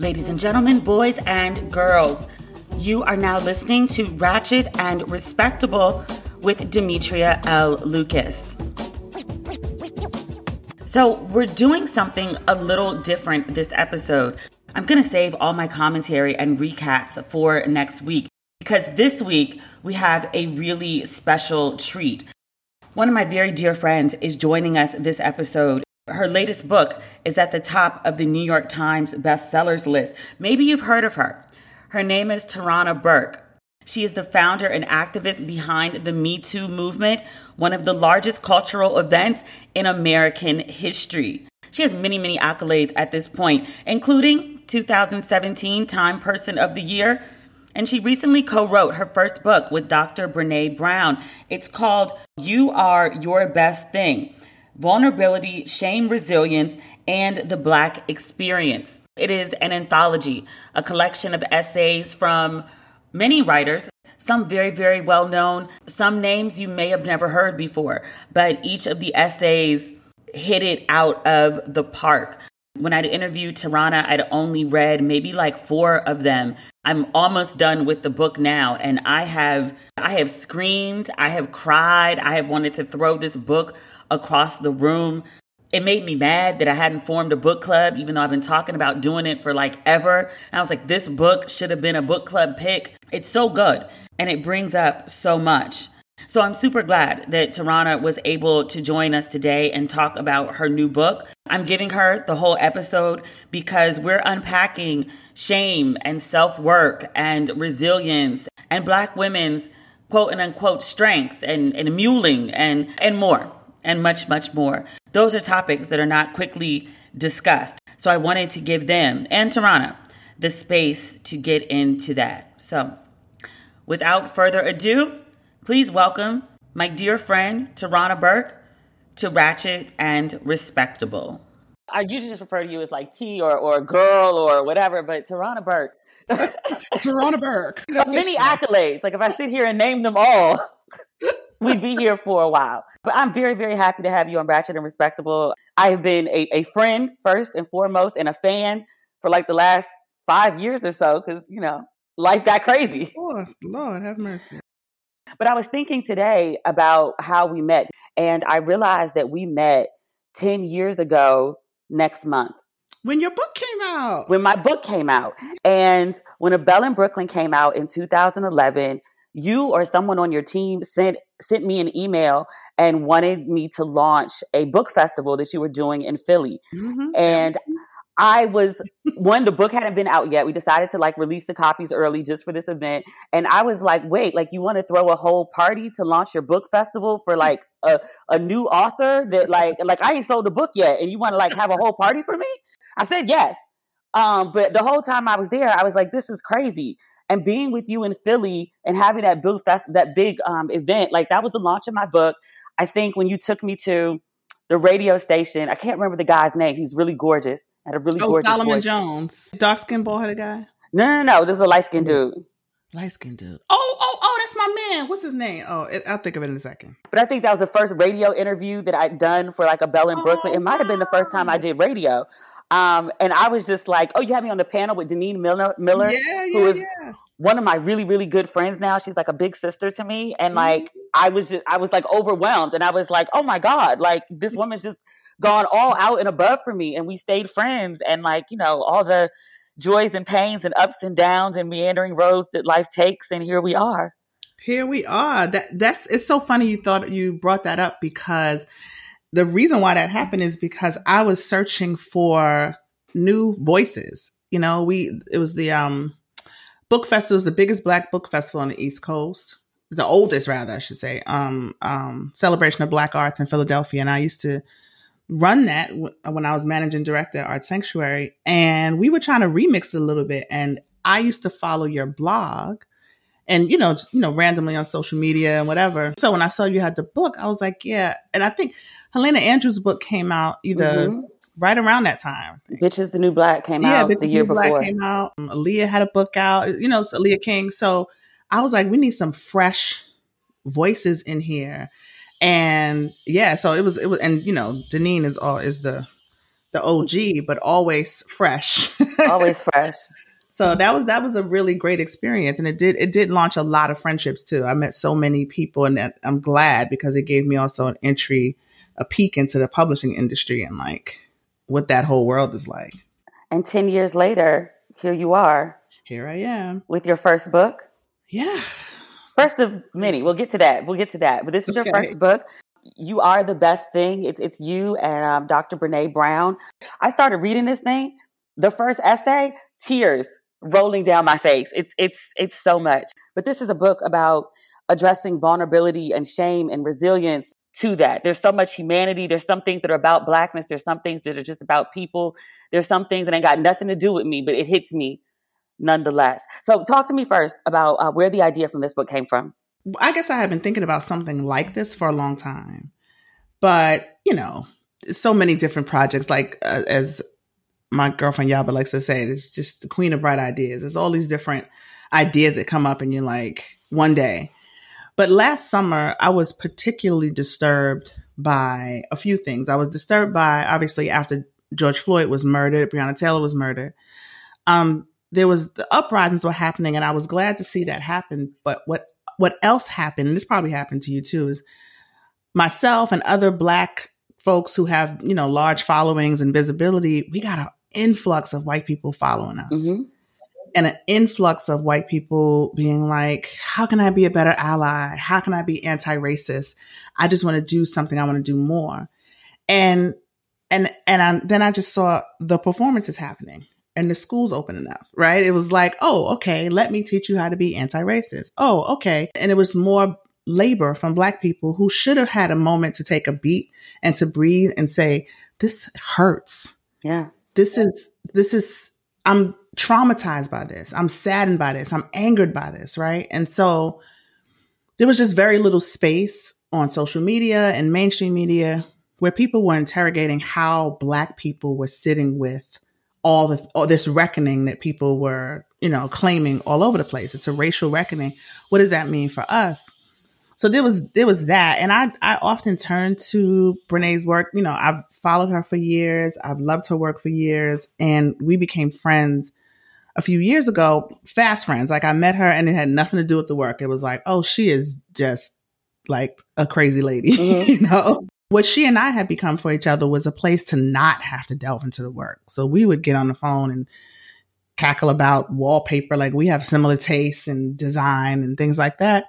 Ladies and gentlemen, boys and girls, you are now listening to Ratchet and Respectable with Demetria L. Lucas. So we're doing something a little different this episode. I'm going to save all my commentary and recaps for next week because this week we have a really special treat. One of my very dear friends is joining us this episode. Her latest book is at the top of the New York Times bestsellers list. Maybe you've heard of her. Her name is Tarana Burke. She is the founder and activist behind the Me Too movement, one of the largest cultural events in American history. She has many, many accolades at this point, including 2017 Time Person of the Year. And she recently co-wrote her first book with Dr. Brené Brown. It's called You Are Your Best Thing: Vulnerability, Shame, Resilience, and the Black Experience. It is an anthology, a collection of essays from many writers, some very, very well known, some names you may have never heard before, but each of the essays hit it out of the park. When I'd interviewed Tarana, I'd only read maybe like 4 of them. I'm almost done with the book now, and I have screamed, I have cried, I have wanted to throw this book across the room. It made me mad that I hadn't formed a book club, even though I've been talking about doing it for like ever. And I was like, this book should have been a book club pick. It's so good, and it brings up so much. So I'm super glad that Tarana was able to join us today and talk about her new book. I'm giving her the whole episode because we're unpacking shame and self-work and resilience and Black women's quote and unquote strength and muling and more and much, much more. Those are topics that are not quickly discussed. So I wanted to give them and Tarana the space to get into that. So without further ado, please welcome my dear friend, Tarana Burke, to Ratchet and Respectable. I usually just refer to you as like T or girl or whatever, but Tarana Burke. Tarana Burke. Many accolades. Like if I sit here and name them all, we'd be here for a while. But I'm very, very happy to have you on Ratchet and Respectable. I have been a friend first and foremost and a fan for like the last 5 years or so because, you know, life got crazy. Lord, have mercy. But I was thinking today about how we met, and I realized that we met 10 years ago next month. When your book came out. When my book came out. And when A Belle in Brooklyn came out in 2011, you or someone on your team sent me an email and wanted me to launch a book festival that you were doing in Philly. Mm-hmm. And I was, the book hadn't been out yet. We decided to like release the copies early just for this event. And I was like, wait, like you want to throw a whole party to launch your book festival for like a new author that like I ain't sold the book yet. And you want to like have a whole party for me? I said, yes. But the whole time I was there, I was like, this is crazy. And being with you in Philly and having that big event, like that was the launch of my book. I think when you took me to the radio station, I can't remember the guy's name. He's really gorgeous. Had a really gorgeous Solomon voice. Jones. Dark-skinned bald-headed guy? No. This is a light-skinned dude. Light-skinned dude. Oh, that's my man. What's his name? I'll think of it in a second. But I think that was the first radio interview that I'd done for like a Belle in Brooklyn. It might have been the first time I did radio. And I was just like, you had me on the panel with Deneen Miller, who is one of my really, really good friends now. She's like a big sister to me. And like, I was like overwhelmed. And I was like, oh my God, like this woman's just gone all out and above for me. And we stayed friends. And like, you know, all the joys and pains and ups and downs and meandering roads that life takes. And here we are. It's so funny you brought that up, because the reason why that happened is because I was searching for new voices. You know, it was the book festival, is the biggest Black book festival on the East Coast, the oldest rather, I should say, celebration of Black arts in Philadelphia. And I used to run that when I was managing director at Art Sanctuary, and we were trying to remix it a little bit. And I used to follow your blog and, you know, randomly on social media and whatever. So when I saw you had the book, I was like, yeah. And I think Helena Andrews' book came out either right around that time. Bitches the New Black came out the year before. Black came out. Aaliyah had a book out, you know, Aaliyah King. So I was like, we need some fresh voices in here. And yeah, so it was, and you know, Deneen is the the OG, but always fresh. Always fresh. So that was a really great experience, and it did launch a lot of friendships too. I met so many people, and that I'm glad because it gave me also a peek into the publishing industry and like what that whole world is like. And 10 years later, here you are. Here I am with your first book. Yeah, first of many. We'll get to that. But this is your first book. You Are the Best Thing. It's you and Dr. Brene Brown. I started reading this thing. The first essay, tears rolling down my face. It's so much. But this is a book about addressing vulnerability and shame and resilience to that. There's so much humanity. There's some things that are about Blackness. There's some things that are just about people. There's some things that ain't got nothing to do with me, but it hits me nonetheless. So talk to me first about where the idea from this book came from. I guess I have been thinking about something like this for a long time. But, so many different projects, like as my girlfriend Yaba likes to say, it's just the queen of bright ideas. There's all these different ideas that come up and you're like, one day. But last summer, I was particularly disturbed by a few things. I was disturbed by, obviously, after George Floyd was murdered, Breonna Taylor was murdered. There was the uprisings were happening, and I was glad to see that happen. But what else happened, and this probably happened to you too, is myself and other Black folks who have, large followings and visibility, we got an influx of white people following us. Mm-hmm. And an influx of white people being like, how can I be a better ally? How can I be anti-racist? I just want to do something. I want to do more. And then I just saw the performances happening and the schools opening up, right? It was like, oh, okay, let me teach you how to be anti-racist. Oh, okay. And it was more labor from Black people who should have had a moment to take a beat and to breathe and say, this hurts. Yeah. This is, I'm traumatized by this. I'm saddened by this. I'm angered by this. Right. And so there was just very little space on social media and mainstream media where people were interrogating how Black people were sitting with all this reckoning that people were, claiming all over the place. It's a racial reckoning. What does that mean for us? So there was that. And I often turn to Brene's work. I've followed her for years. I've loved her work for years. And we became friends a few years ago, fast friends. Like I met her and it had nothing to do with the work. It was like, oh, she is just like a crazy lady. Mm-hmm. What she and I had become for each other was a place to not have to delve into the work. So we would get on the phone and cackle about wallpaper. Like we have similar tastes and design and things like that.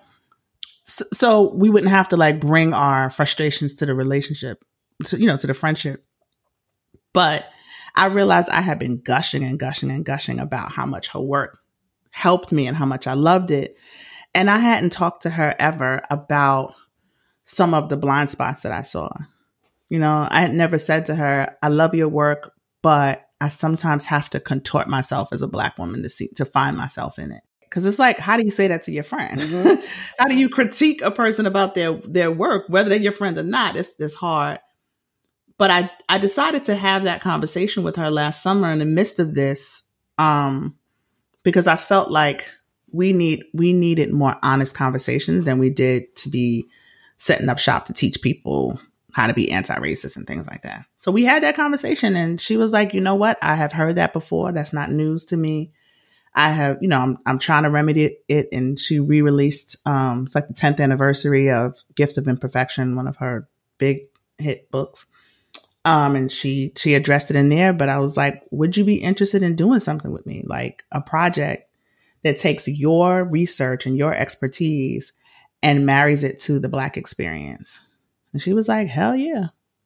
So we wouldn't have to like bring our frustrations to the relationship, to the friendship. But I realized I had been gushing and gushing and gushing about how much her work helped me and how much I loved it. And I hadn't talked to her ever about some of the blind spots that I saw. I had never said to her, I love your work, but I sometimes have to contort myself as a Black woman to find myself in it. Because it's like, how do you say that to your friend? Mm-hmm. How do you critique a person about their work, whether they're your friend or not? It's hard. But I decided to have that conversation with her last summer in the midst of this, because I felt like we needed more honest conversations than we did to be setting up shop to teach people how to be anti-racist and things like that. So we had that conversation and she was like, you know what? I have heard that before. That's not news to me. I have, I'm trying to remedy it. And she re-released, it's like the 10th anniversary of Gifts of Imperfection, one of her big hit books. And she addressed it in there, but I was like, would you be interested in doing something with me? Like a project that takes your research and your expertise and marries it to the Black experience. And she was like, hell yeah.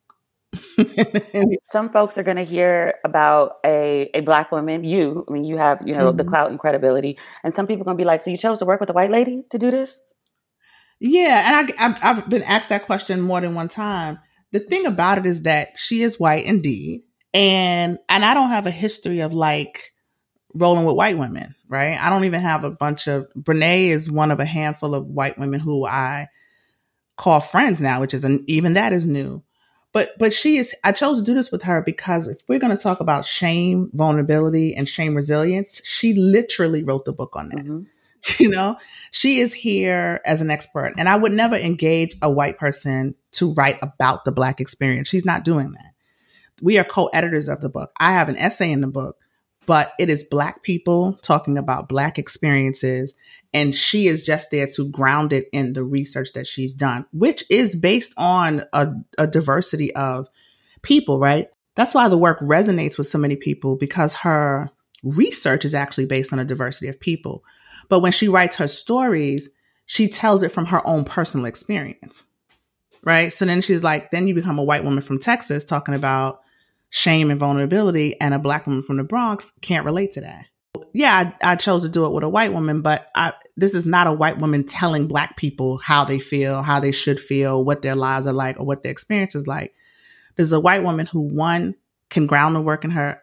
Some folks are going to hear about a Black woman, you have, mm-hmm. the clout and credibility. And some people are going to be like, so you chose to work with a white lady to do this? Yeah. And I've been asked that question more than one time. The thing about it is that she is white indeed. And I don't have a history of like rolling with white women, right? I don't even have Brene is one of a handful of white women who I call friends now, which is even that is new. But I chose to do this with her because if we're going to talk about shame, vulnerability, and shame resilience, she literally wrote the book on that. Mm-hmm. She is here as an expert. And I would never engage a white person to write about the Black experience. She's not doing that. we are co-editors of the book. I have an essay in the book, but it is Black people talking about Black experiences. And she is just there to ground it in the research that she's done, which is based on a diversity of people, right? That's why the work resonates with so many people, because her research is actually based on a diversity of people. But when she writes her stories, she tells it from her own personal experience, right? So then she's like, then you become a white woman from Texas talking about shame and vulnerability, and a Black woman from the Bronx can't relate to that. Yeah, I chose to do it with a white woman, but this is not a white woman telling Black people how they feel, how they should feel, what their lives are like, or what their experience is like. This is a white woman who, one, can ground the work in her,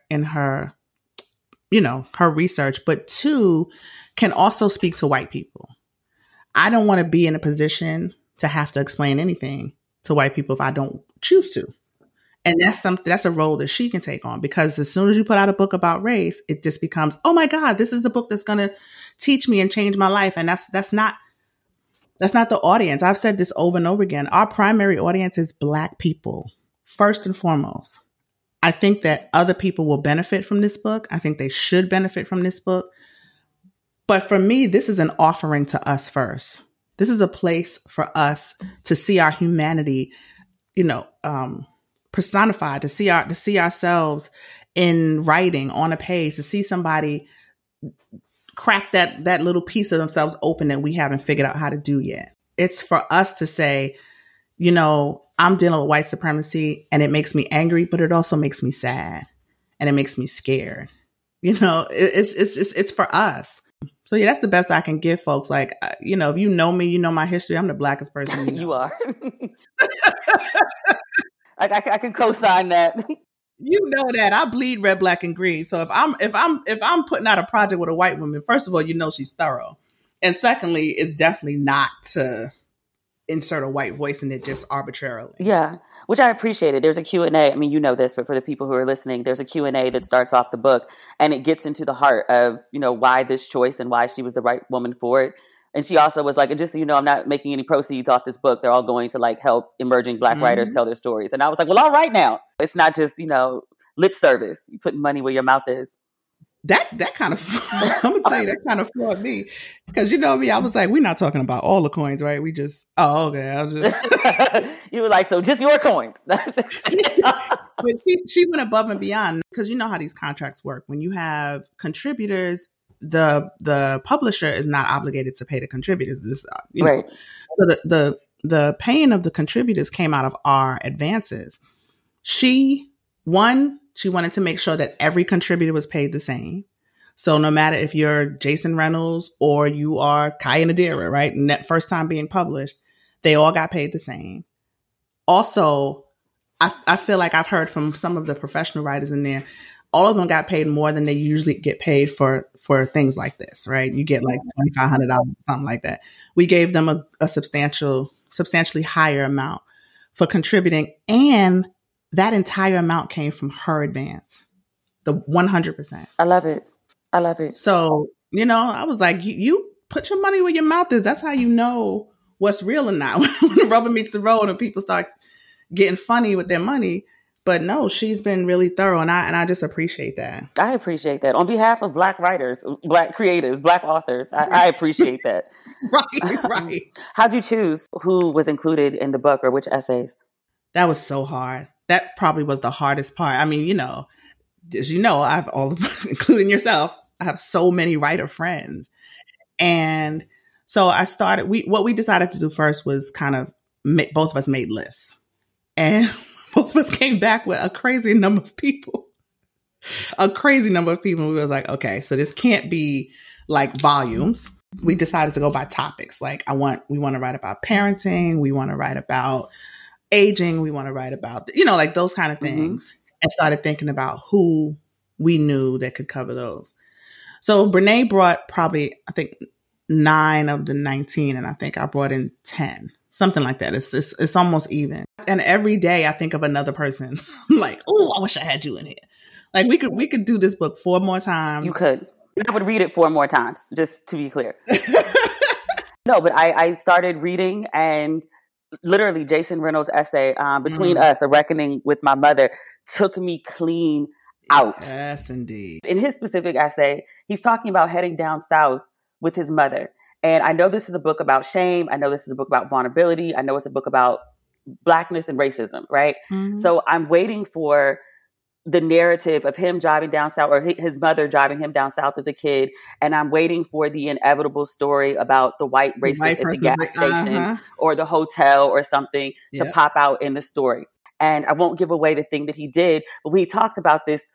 her research, but two, can also speak to white people. I don't want to be in a position to have to explain anything to white people if I don't choose to. And that's a role that she can take on, because as soon as you put out a book about race, it just becomes, oh my God, this is the book that's going to teach me and change my life. And that's not the audience. I've said this over and over again. Our primary audience is Black people, first and foremost. I think that other people will benefit from this book. I think they should benefit from this book. But for me, this is an offering to us first. This is a place for us to see our humanity, personified, to see ourselves in writing on a page, to see somebody crack that little piece of themselves open that we haven't figured out how to do yet. It's for us to say, I'm dealing with white supremacy and it makes me angry, but it also makes me sad and it makes me scared. It's for us. So yeah, that's the best I can give folks. Like, if you know me, you know my history. I'm the Blackest person. You are. I can co-sign that. You know that I bleed red, black, and green. So if I'm putting out a project with a white woman, first of all, she's thorough, and secondly, it's definitely not to insert a white voice in it just arbitrarily. Yeah, which I appreciated. There's a Q&A. I mean, you know this, but for the people who are listening, there's a Q&A that starts off the book, and it gets into the heart of why this choice and why she was the right woman for it. And she also was like, and just so you know, I'm not making any proceeds off this book. They're all going to help emerging Black writers tell their stories. And I was like, well, all right now. It's not just, lip service. You putting money where your mouth is. That kind of, I'm going to tell you, that kind of floored me. Because me, I was like, we're not talking about all the coins, right? We just, okay. I was just. You were like, so just your coins. But she went above and beyond, because you know how these contracts work. When you have contributors, the publisher is not obligated to pay the contributors. Right. So the paying of the contributors came out of our advances. She wanted to make sure that every contributor was paid the same. So no matter if you're Jason Reynolds or you are Kaya Nadira, right? And that first time being published, they all got paid the same. Also, I feel like I've heard from some of the professional writers in there, all of them got paid more than they usually get paid for things like this, right? You get like $2,500, something like that. We gave them a substantially higher amount for contributing, and that entire amount came from her advance, the 100%. I love it. So, I was like, you put your money where your mouth is. That's how you know what's real or not. When the rubber meets the road and people start getting funny with their money. But no, she's been really thorough, and I just appreciate that. I appreciate that. On behalf of Black writers, Black creators, Black authors, I appreciate that. Right. How'd you choose who was included in the book, or which essays? That was so hard. That probably was the hardest part. I mean, as you know, I've including yourself, I have so many writer friends. And so I started, what we decided to do first was kind of, both of us made lists. And both of us came back with a crazy number of people. We was like, okay, so this can't be like volumes. We decided to go by topics. Like we want to write about parenting. We want to write about aging. We want to write about, like those kind of things. Mm-hmm. And started thinking about who we knew that could cover those. So Brene brought probably, I think, 9 of the 19, and I think I brought in 10. Something like that. It's almost even. And every day I think of another person. I'm like, oh, I wish I had you in here. Like we could do this book 4 more times. You could. I would read it 4 more times, just to be clear. No, but I started reading, and literally Jason Reynolds' essay, Between Us, A Reckoning with My Mother, took me clean out. Yes, indeed. In his specific essay, he's talking about heading down south with his mother. And I know this is a book about shame. I know this is a book about vulnerability. I know it's a book about Blackness and racism, right? Mm-hmm. So I'm waiting for the narrative of him driving down south, or his mother driving him down south as a kid. And I'm waiting for the inevitable story about the white racist at the gas station or the hotel or something to pop out in the story. And I won't give away the thing that he did, but when he talks about this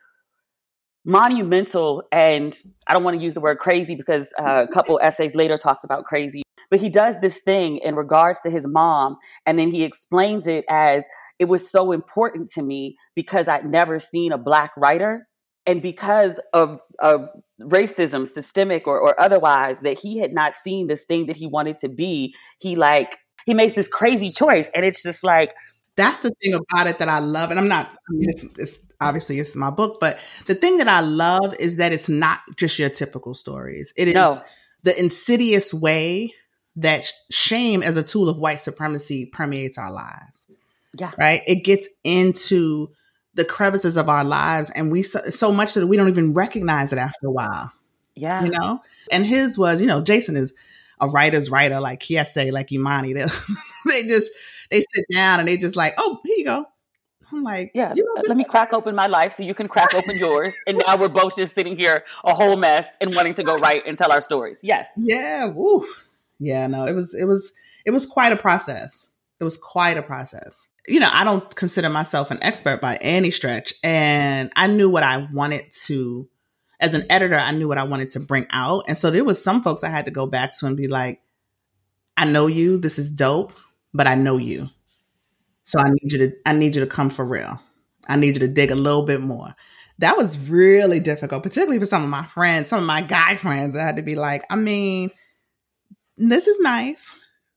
monumental, and I don't want to use the word crazy because a couple essays later talks about crazy, but he does this thing in regards to his mom. And then he explains it as, it was so important to me because I'd never seen a Black writer. And because of racism, systemic or otherwise, that he had not seen this thing that he wanted to be, he makes this crazy choice. And it's just like, that's the thing about it that I love. And it's obviously it's my book, but the thing that I love is that it's not just your typical stories. It is the insidious way that shame as a tool of white supremacy permeates our lives. Yeah. Right. It gets into the crevices of our lives, and we so much that we don't even recognize it after a while. Yeah. You know, and his was, Jason is a writer's writer, like Kiese, like Imani. They sit down and they just like, oh, here you go. I'm like, yeah, let me crack open my life so you can crack open yours. And now we're both just sitting here a whole mess and wanting to go write and tell our stories. Yes. Yeah. Woo. Yeah. No, it was quite a process. It was quite a process. I don't consider myself an expert by any stretch. And I knew what I wanted to, as an editor, I knew what I wanted to bring out. And so there was some folks I had to go back to and be like, I know you, this is dope, but I know you. So I need you to come for real. I need you to dig a little bit more. That was really difficult, particularly for some of my friends, some of my guy friends. I had to be like, this is nice.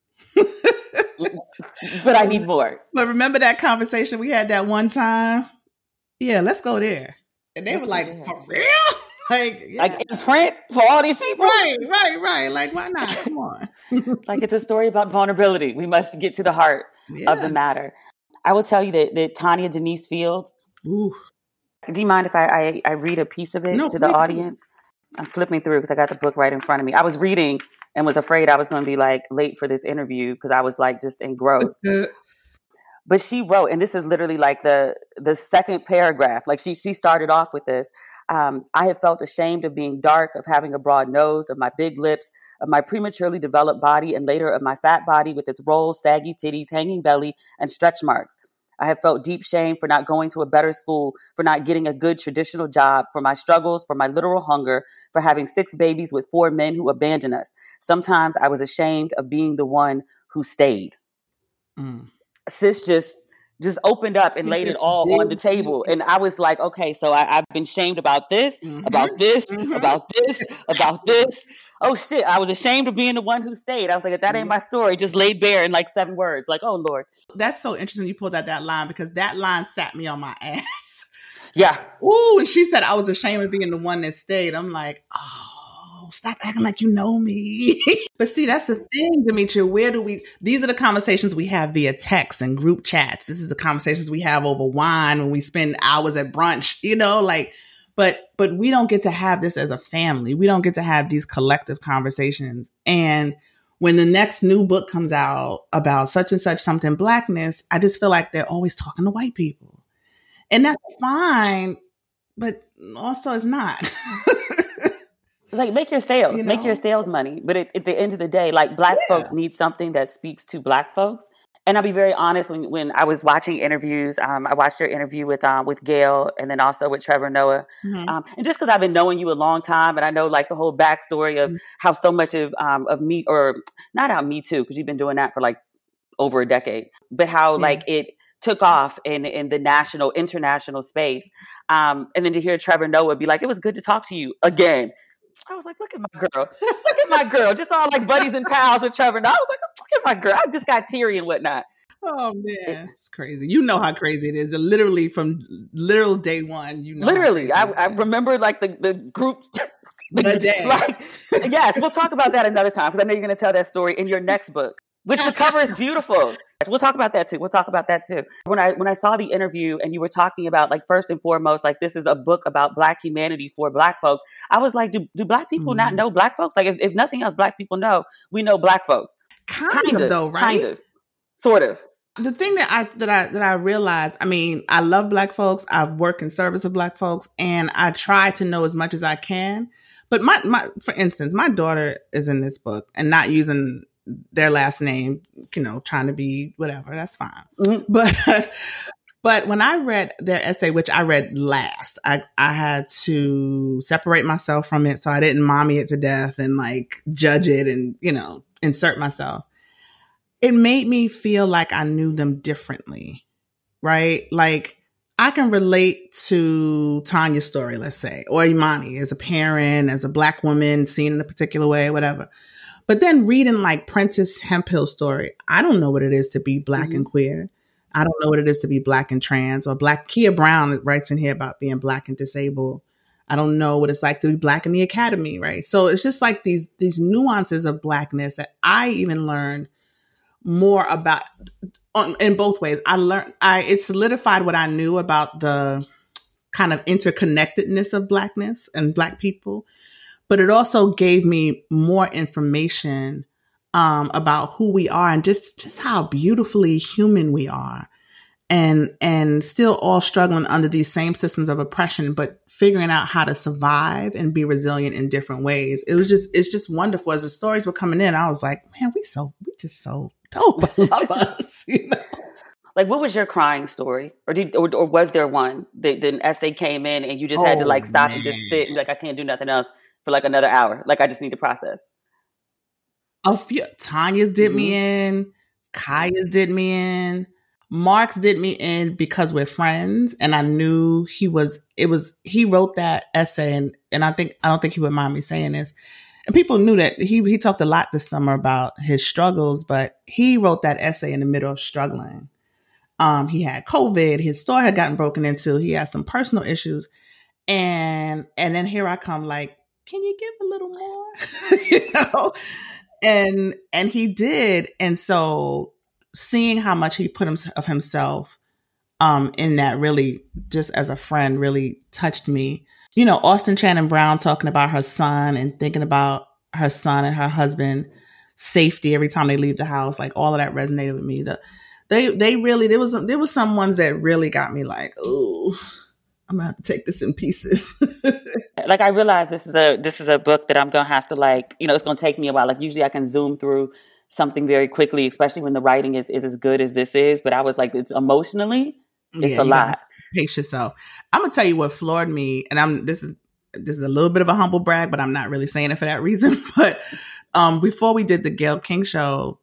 But I need more. But remember that conversation we had that one time? Yeah, let's go there. And they were like, for real? Like in print for all these people? Right. Like, why not? Come on. Like, it's a story about vulnerability. We must get to the heart of the matter. I will tell you that Tanya Denise Fields. Ooh. Do you mind if I read a piece of it to the audience? I'm flipping through because I got the book right in front of me. I was reading and was afraid I was going to be like late for this interview because I was like just engrossed. But she wrote, and this is literally like the second paragraph. Like she started off with this. I have felt ashamed of being dark, of having a broad nose, of my big lips, of my prematurely developed body, and later of my fat body with its rolls, saggy titties, hanging belly, and stretch marks. I have felt deep shame for not going to a better school, for not getting a good traditional job, for my struggles, for my literal hunger, for having 6 babies with 4 men who abandoned us. Sometimes I was ashamed of being the one who stayed. Sis just opened up and laid it all on the table. And I was like, okay, so I've been shamed about this, about this, about this, about this. Oh shit, I was ashamed of being the one who stayed. I was like, if that ain't my story, just laid bare in like 7 words. Like, oh Lord. That's so interesting you pulled out that line, because that line sat me on my ass. Yeah. Ooh, and she said I was ashamed of being the one that stayed. I'm like, oh, stop acting like you know me. But see, that's the thing, Demetria. These are the conversations we have via text and group chats. This is the conversations we have over wine when we spend hours at brunch, but we don't get to have this as a family. We don't get to have these collective conversations. And when the next new book comes out about such and such something Blackness, I just feel like they're always talking to white people. And that's fine, but also it's not. It's like, make your sales, make your sales money. But at the end of the day, like Black folks need something that speaks to Black folks. And I'll be very honest, when I was watching interviews, I watched your interview with Gail and then also with Trevor Noah. And just because I've been knowing you a long time and I know like the whole backstory of how so much of Me, or not how Me Too, because you've been doing that for like over a decade, but how like it took off in the national, international space. And then to hear Trevor Noah be like, it was good to talk to you again. I was like, look at my girl. Just all like buddies and pals with Trevor. And I was like, look at my girl. I just got teary and whatnot. Oh man, it's crazy. You know how crazy it is. Literally from literal day one, Literally, I remember like the group. The day. Like, yes, we'll talk about that another time because I know you're going to tell that story in your next book. which the cover is beautiful. We'll talk about that too. When I saw the interview and you were talking about, like, first and foremost, like, this is a book about Black humanity for Black folks. I was like, do Black people not know Black folks? Like, if nothing else, Black people know, we know Black folks. Kind of though, right? Kind of. Sort of. The thing that I realized, I mean, I love Black folks. I've worked in service of Black folks, and I try to know as much as I can. But my for instance, my daughter is in this book and not using their last name, trying to be whatever. That's fine. Mm-hmm. But when I read their essay, which I read last, I had to separate myself from it so I didn't mommy it to death and like judge it and, insert myself. It made me feel like I knew them differently, right? Like, I can relate to Tanya's story, let's say, or Imani as a parent, as a Black woman seen in a particular way, whatever. But then reading like Prentice Hemphill's story, I don't know what it is to be Black and queer. I don't know what it is to be Black and trans, or Black. Kia Brown writes in here about being Black and disabled. I don't know what it's like to be Black in the academy, right? So it's just like these nuances of Blackness that I even learned more about in both ways. It solidified what I knew about the kind of interconnectedness of Blackness and Black people, but it also gave me more information about who we are and just how beautifully human we are, and still all struggling under these same systems of oppression, but figuring out how to survive and be resilient in different ways. It's just wonderful. As the stories were coming in, I was like, man, we just so dope. I love us, Like, what was your crying story? Or was there one that an essay came in and you just had to like stop and just sit and like, I can't do nothing else for like another hour. Like, I just need to process. A few. Tanya's did me in. Kaya's did me in. Mark's did me in because we're friends, and I knew he wrote that essay, and I don't think he would mind me saying this. And people knew that he talked a lot this summer about his struggles, but he wrote that essay in the middle of struggling. He had COVID, his store had gotten broken into, he had some personal issues. And then here I come like, can you give a little more? And he did. And so seeing how much he put of himself in that, really, just as a friend, really touched me. Austin Shannon Brown talking about her son and thinking about her son and her husband safety every time they leave the house, like all of that resonated with me. They really, there was some ones that really got me like, ooh, I'm gonna have to take this in pieces. Like, I realized this is a book that I'm gonna have to, like, it's gonna take me a while. Like, usually I can zoom through something very quickly, especially when the writing is as good as this is. But I was like, it's emotionally, it's a lot. Pace yourself. I'm gonna tell you what floored me, and this is a little bit of a humble brag, but I'm not really saying it for that reason. But before we did the Gayle King show,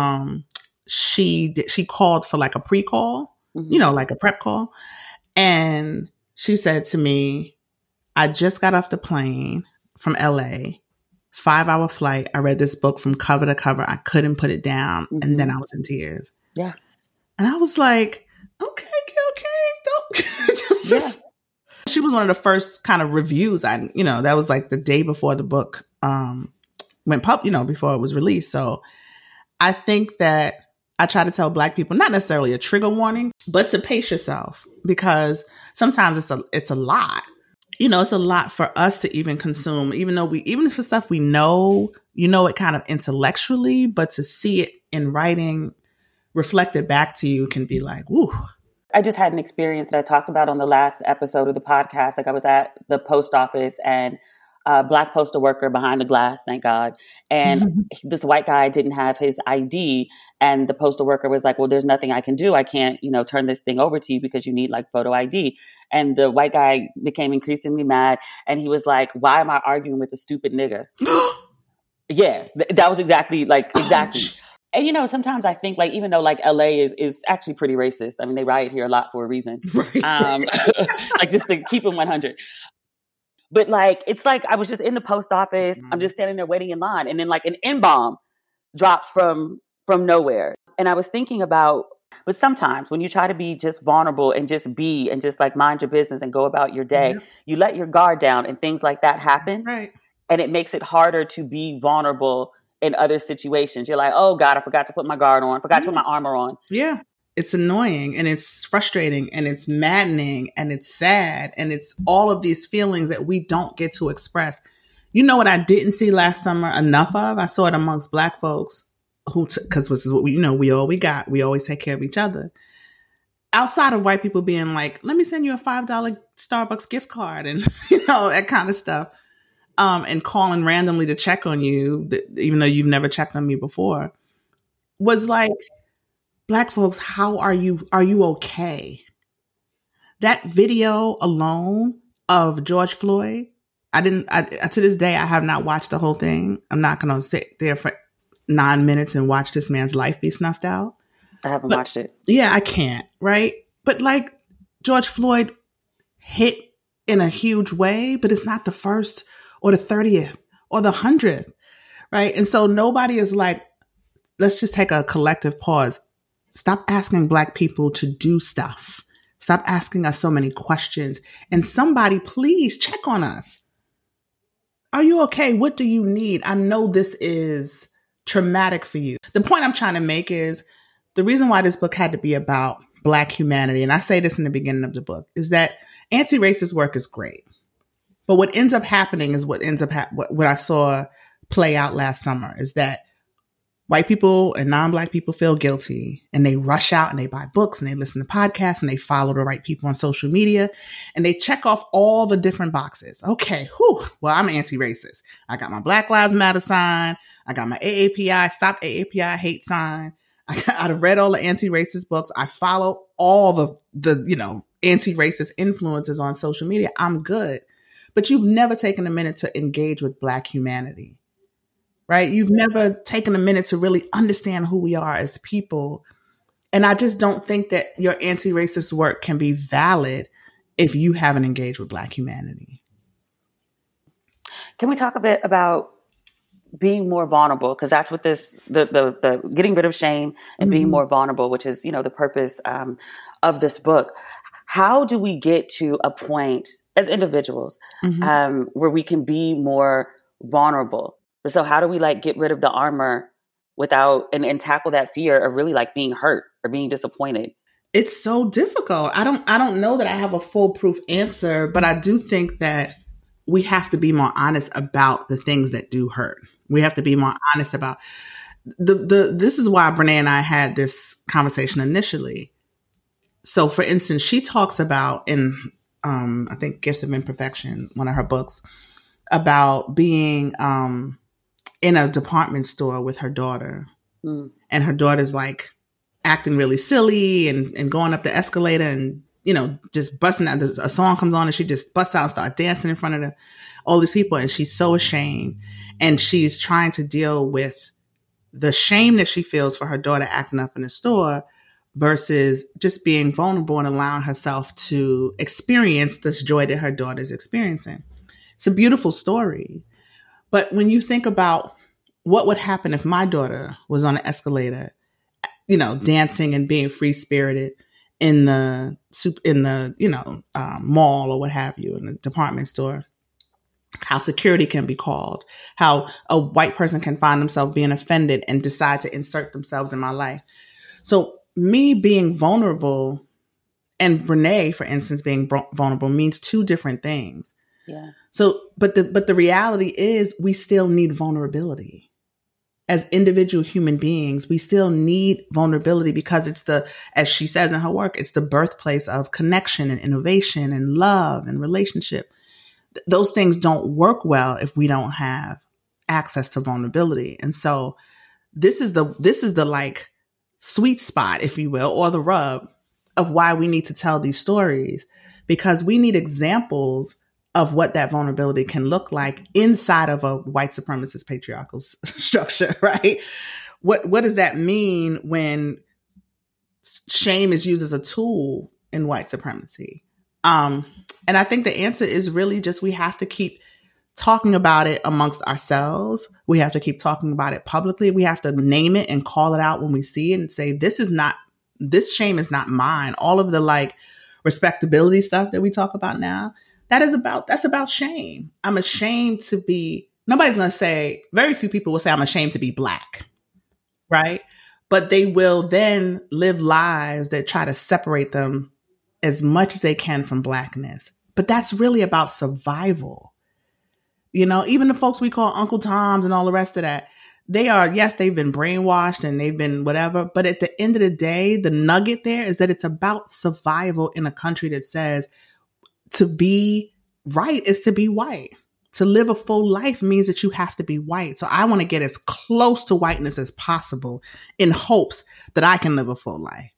she called for like a pre-call, like a prep call, and she said to me, I just got off the plane from LA, 5-hour flight. I read this book from cover to cover. I couldn't put it down. And then I was in tears. Yeah. And I was like, okay, Gayle King, don't. She was one of the first kind of reviews. That was like the day before the book went before it was released. So I think that I try to tell Black people, not necessarily a trigger warning, but to pace yourself, because sometimes it's a lot. It's a lot for us to even consume, even if it's stuff we know, it kind of intellectually, but to see it in writing reflected back to you can be like, woo. I just had an experience that I talked about on the last episode of the podcast. Like, I was at the post office and a Black postal worker behind the glass, thank God. And this white guy didn't have his ID. And the postal worker was like, well, there's nothing I can do. I can't, turn this thing over to you because you need like photo ID. And the white guy became increasingly mad. And he was like, why am I arguing with a stupid nigga? Yeah, that was exactly. And, sometimes I think, like, even though like LA is actually pretty racist. I mean, they riot here a lot for a reason. Right. Like, just to keep them 100. But like, it's like, I was just in the post office. I'm just standing there waiting in line. And then like an N-bomb drops from nowhere. And I was thinking about, but sometimes when you try to be just vulnerable and just be, and just like mind your business and go about your day, you let your guard down and things like that happen. Right. And it makes it harder to be vulnerable in other situations. You're like, oh God, I forgot to put my guard on, forgot to put my armor on. Yeah. It's annoying and it's frustrating and it's maddening and it's sad. And it's all of these feelings that we don't get to express. You know what I didn't see last summer enough of? I saw it amongst Black folks who, because this is what we all we got. We always take care of each other. Outside of white people being like, let me send you a $5 Starbucks gift card and, that kind of stuff. And calling randomly to check on you, even though you've never checked on me before, was like, Black folks, how are you? Are you okay? That video alone of George Floyd, to this day, I have not watched the whole thing. I'm not going to sit there for 9 minutes and watch this man's life be snuffed out. I haven't watched it. Yeah, I can't. Right. But like George Floyd hit in a huge way, but it's not the first or the 30th or the 100th. Right. And so nobody is like, let's just take a collective pause. Stop asking Black people to do stuff. Stop asking us so many questions. And somebody, please check on us. Are you okay? What do you need? I know this is traumatic for you. The point I'm trying to make is the reason why this book had to be about Black humanity, and I say this in the beginning of the book, is that anti-racist work is great. But what ends up happening is what I saw play out last summer is that white people and non-Black people feel guilty and they rush out and they buy books and they listen to podcasts and they follow the right people on social media and they check off all the different boxes. Okay, well, I'm anti-racist. I got my Black Lives Matter sign. I got my AAPI, Stop AAPI hate sign. I've read all the anti-racist books. I follow all the anti-racist influencers on social media. I'm good. But you've never taken a minute to engage with Black humanity. Right? You've never taken a minute to really understand who we are as people. And I just don't think that your anti-racist work can be valid if you haven't engaged with Black humanity. Can we talk a bit about being more vulnerable? Because that's what the getting rid of shame and being more vulnerable, which is, the purpose of this book. How do we get to a point as individuals where we can be more vulnerable? So how do we get rid of the armor without and tackle that fear of really being hurt or being disappointed? It's so difficult. I don't know that I have a foolproof answer, but I do think that we have to be more honest about the things that do hurt. We have to be more honest about this is why Brene and I had this conversation initially. So for instance, she talks about in I think Gifts of Imperfection, one of her books, about being in a department store with her daughter. And her daughter's acting really silly and going up the escalator and, just busting out. A song comes on and she just busts out and starts dancing in front of all these people. And she's so ashamed. And she's trying to deal with the shame that she feels for her daughter acting up in the store versus just being vulnerable and allowing herself to experience this joy that her daughter's experiencing. It's a beautiful story. But when you think about what would happen if my daughter was on an escalator, dancing and being free spirited in the mall or what have you, in the department store, how security can be called, how a white person can find themselves being offended and decide to insert themselves in my life. So me being vulnerable and Brene, for instance, being vulnerable means two different things. Yeah. So, but the reality is we still need vulnerability. As individual human beings, we still need vulnerability because it's as she says in her work, it's the birthplace of connection and innovation and love and relationship. Those things don't work well if we don't have access to vulnerability. And so this is the sweet spot, if you will, or the rub of why we need to tell these stories, because we need examples of what that vulnerability can look like inside of a white supremacist patriarchal structure, right? What does that mean when shame is used as a tool in white supremacy? And I think the answer is really just we have to keep talking about it amongst ourselves. We have to keep talking about it publicly. We have to name it and call it out when we see it and say, this shame is not mine. All of the respectability stuff that we talk about now, that's about shame. I'm ashamed to be nobody's going to say, very few people will say, I'm ashamed to be Black, right? But they will then live lives that try to separate them as much as they can from Blackness. But that's really about survival. You know, even the folks we call Uncle Toms and all the rest of that, they are, yes, they've been brainwashed and they've been whatever. But at the end of the day, the nugget there is that it's about survival in a country that says to be right is to be white. To live a full life means that you have to be white. So I want to get as close to whiteness as possible in hopes that I can live a full life.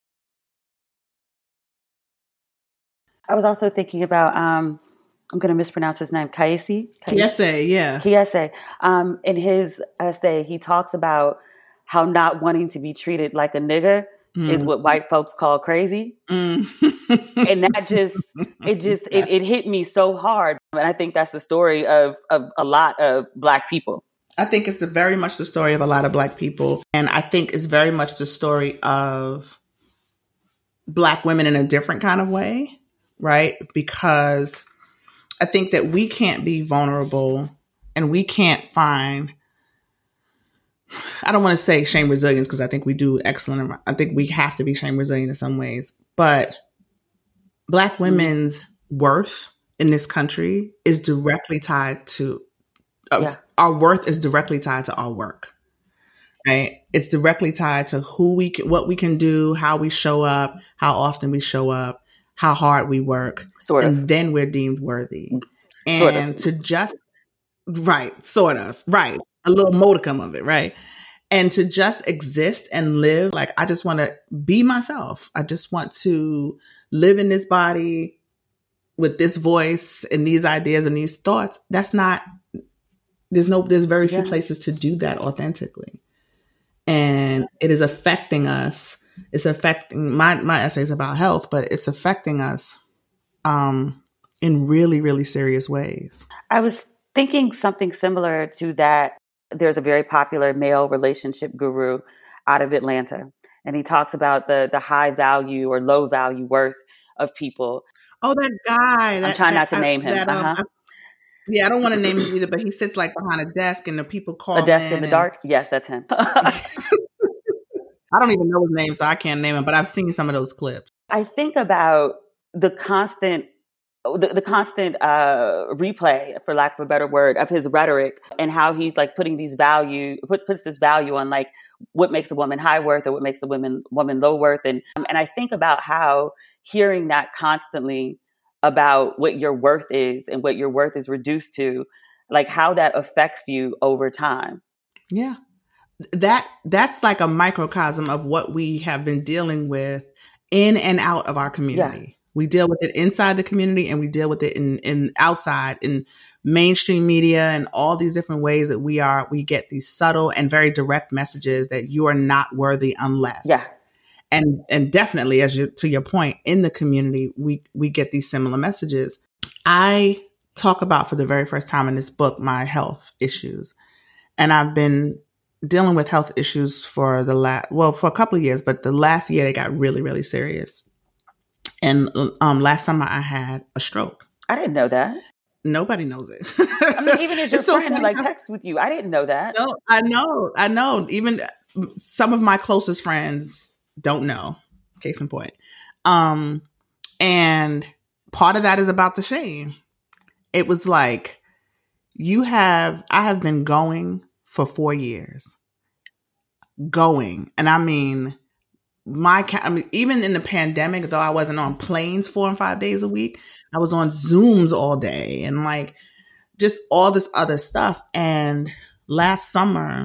I was also thinking about, I'm going to mispronounce his name, Kiese, yeah. Kiese. In his essay, he talks about how not wanting to be treated like a nigger is what white folks call crazy. And that it hit me so hard. And I think that's the story of a lot of Black people. I think it's very much the story of a lot of Black people. And I think it's very much the story of Black women in a different kind of way, right? Because I think that we can't be vulnerable and we can't find, I don't want to say shame resilience because I think we do excellent. I think we have to be shame resilient in some ways, but Black women's worth in this country is directly tied to, our worth is directly tied to our work, right? It's directly tied to what we can do, how we show up, how often we show up, how hard we work, and then we're deemed worthy. And to just, sort of, a little modicum of it, right? And to just exist and live, like, I just want to be myself. I just want to live in this body with this voice and these ideas and these thoughts. That's not, there's very few places to do that authentically. And it is affecting us. It's affecting my essays about health, but it's affecting us in really, really serious ways. I was thinking something similar to that. There's a very popular male relationship guru out of Atlanta, and he talks about the high value or low value worth of people. Oh, that guy. I'm trying not to name him. I don't want to name him either, but he sits like behind a desk and the people call A desk in the dark? Yes, that's him. I don't even know his name, so I can't name him, but I've seen some of those clips. I think about the constant replay, for lack of a better word, of his rhetoric and how he's like putting these puts this value on like what makes a woman high worth or what makes a woman low worth. And I think about how hearing that constantly about what your worth is and what your worth is reduced to, like how that affects you over time. Yeah. That's like a microcosm of what we have been dealing with in and out of our community. Yeah. We deal with it inside the community and we deal with it in outside in mainstream media and all these different ways that we get these subtle and very direct messages that you are not worthy unless. Yeah. And definitely, to your point, in the community, we get these similar messages. I talk about for the very first time in this book, my health issues. And I've been dealing with health issues for a couple of years, but the last year they got really, really serious. And last summer I had a stroke. I didn't know that. Nobody knows it. I mean, even as your friend like text with you, I didn't know that. No, I know. Even some of my closest friends don't know. Case in point. And part of that is about the shame. It was like, I have been going for 4 years. And I mean, even in the pandemic, though I wasn't on planes 4 and 5 days a week, I was on Zooms all day and like just all this other stuff. And last summer,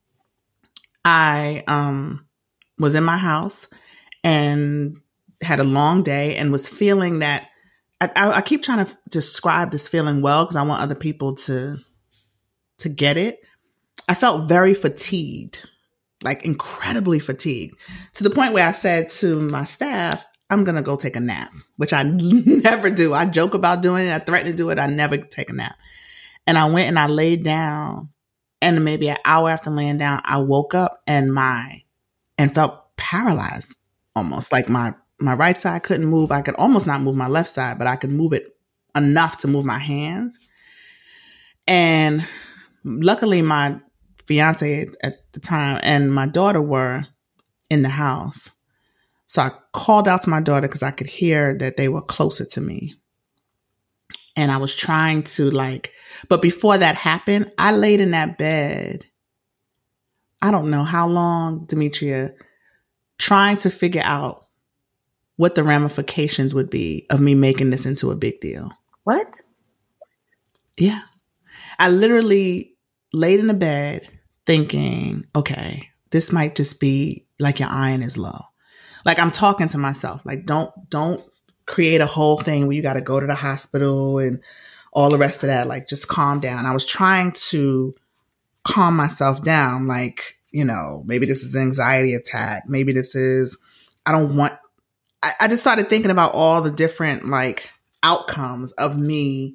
I was in my house and had a long day and was feeling that I keep trying to describe this feeling well because I want other people to get it. I felt very fatigued, like incredibly fatigued, to the point where I said to my staff, I'm going to go take a nap, which I never do. I joke about doing it. I threaten to do it. I never take a nap. And I went and I laid down, and maybe an hour after laying down, I woke up and felt paralyzed almost. Like my right side couldn't move. I could almost not move my left side, but I could move it enough to move my hands. And luckily my fiance at the time and my daughter were in the house. So I called out to my daughter because I could hear that they were closer to me. And I was trying to but before that happened, I laid in that bed. I don't know how long, Demetria, trying to figure out what the ramifications would be of me making this into a big deal. What? Yeah. I literally laid in the bed thinking, okay, this might just be like your iron is low. Like I'm talking to myself, like don't create a whole thing where you got to go to the hospital and all the rest of that. Like just calm down. I was trying to calm myself down. Like, maybe this is an anxiety attack. Maybe this is, I just started thinking about all the different outcomes of me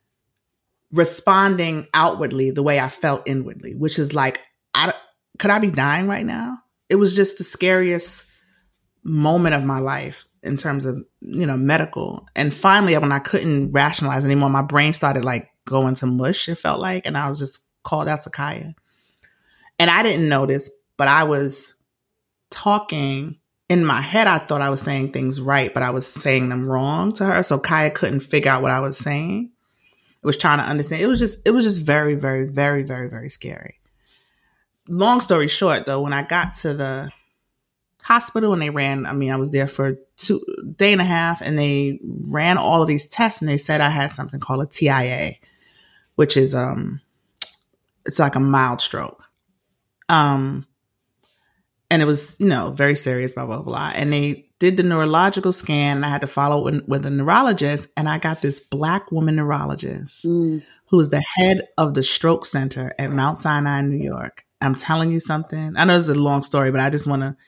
responding outwardly the way I felt inwardly, which is could I be dying right now? It was just the scariest moment of my life in terms of, medical. And finally, when I couldn't rationalize anymore, my brain started going to mush, it felt like, and I was just called out to Kaya. And I didn't know this, but I was talking in my head. I thought I was saying things right, but I was saying them wrong to her. So Kaya couldn't figure out what I was saying. It was trying to understand. It was just very, very, very, very, very scary. Long story short, though, when I got to the hospital and I was there for 2 days and a half, and they ran all of these tests, and they said I had something called a TIA, which is, it's like a mild stroke. And it was, very serious, blah, blah, blah. And they did the neurological scan, and I had to follow it with a neurologist. And I got this Black woman neurologist who is the head of the stroke center at Mount Sinai, New York. I'm telling you something. I know it's a long story, but I just want to,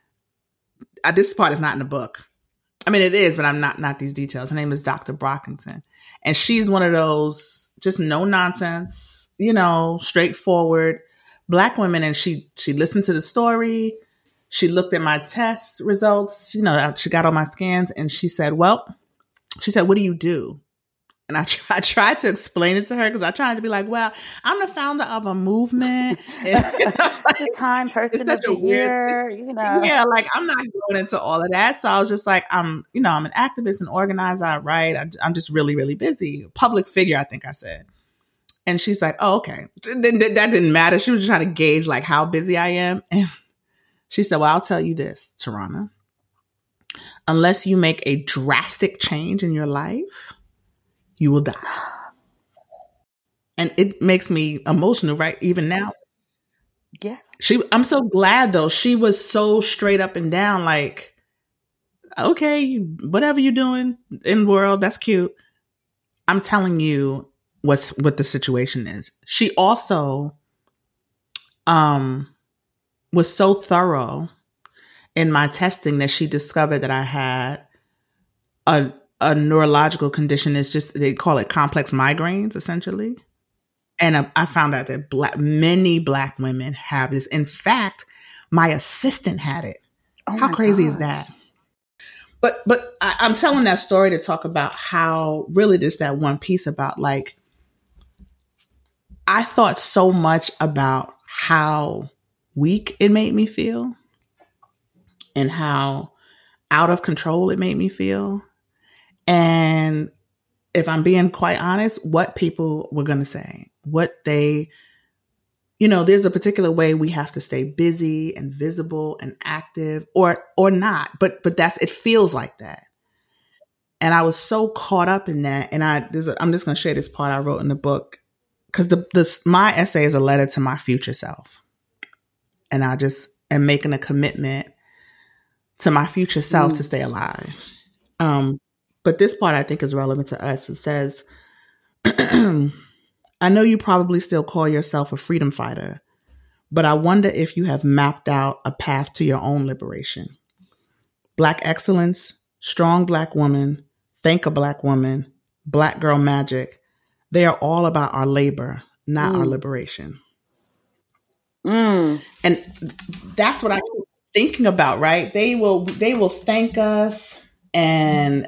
this part is not in the book. I mean, it is, but I'm not these details. Her name is Dr. Brockington. And she's one of those just no nonsense, straightforward Black women. And she listened to the story. She looked at my test results. She got all my scans, and she said, what do you do? And I tried to explain it to her because I tried to be like, well, I'm the founder of a movement. And, the Time Person of the Year. Yeah, I'm not going into all of that. So I was just like, I'm an activist and organizer. I write. I'm just really, really busy. Public figure, I think I said. And she's like, oh, okay. That didn't matter. She was just trying to gauge how busy I am. And she said, well, I'll tell you this, Tarana. Unless you make a drastic change in your life, you will die. And it makes me emotional, right? Even now. Yeah. I'm so glad though. She was so straight up and down, okay, whatever you're doing in the world, that's cute. I'm telling you what the situation is. She also was so thorough in my testing that she discovered that I had a neurological condition. It's just, they call it complex migraines, essentially. And I found out that many Black women have this. In fact, my assistant had it. Oh, how crazy is that? But I'm telling that story to talk about how really just that one piece about I thought so much about how weak it made me feel and how out of control it made me feel. And if I'm being quite honest, what people were going to say, what they, there's a particular way we have to stay busy and visible and active or not. But it feels like that. And I was so caught up in that. And I'm just going to share this part I wrote in the book because my essay is a letter to my future self. And I just am making a commitment to my future self to stay alive. But this part I think is relevant to us. It says, I know you probably still call yourself a freedom fighter, but I wonder if you have mapped out a path to your own liberation. Black excellence, strong Black woman, thank a Black woman, Black girl magic. They are all about our labor, not our liberation. And that's what I keep thinking about, right? They will thank us and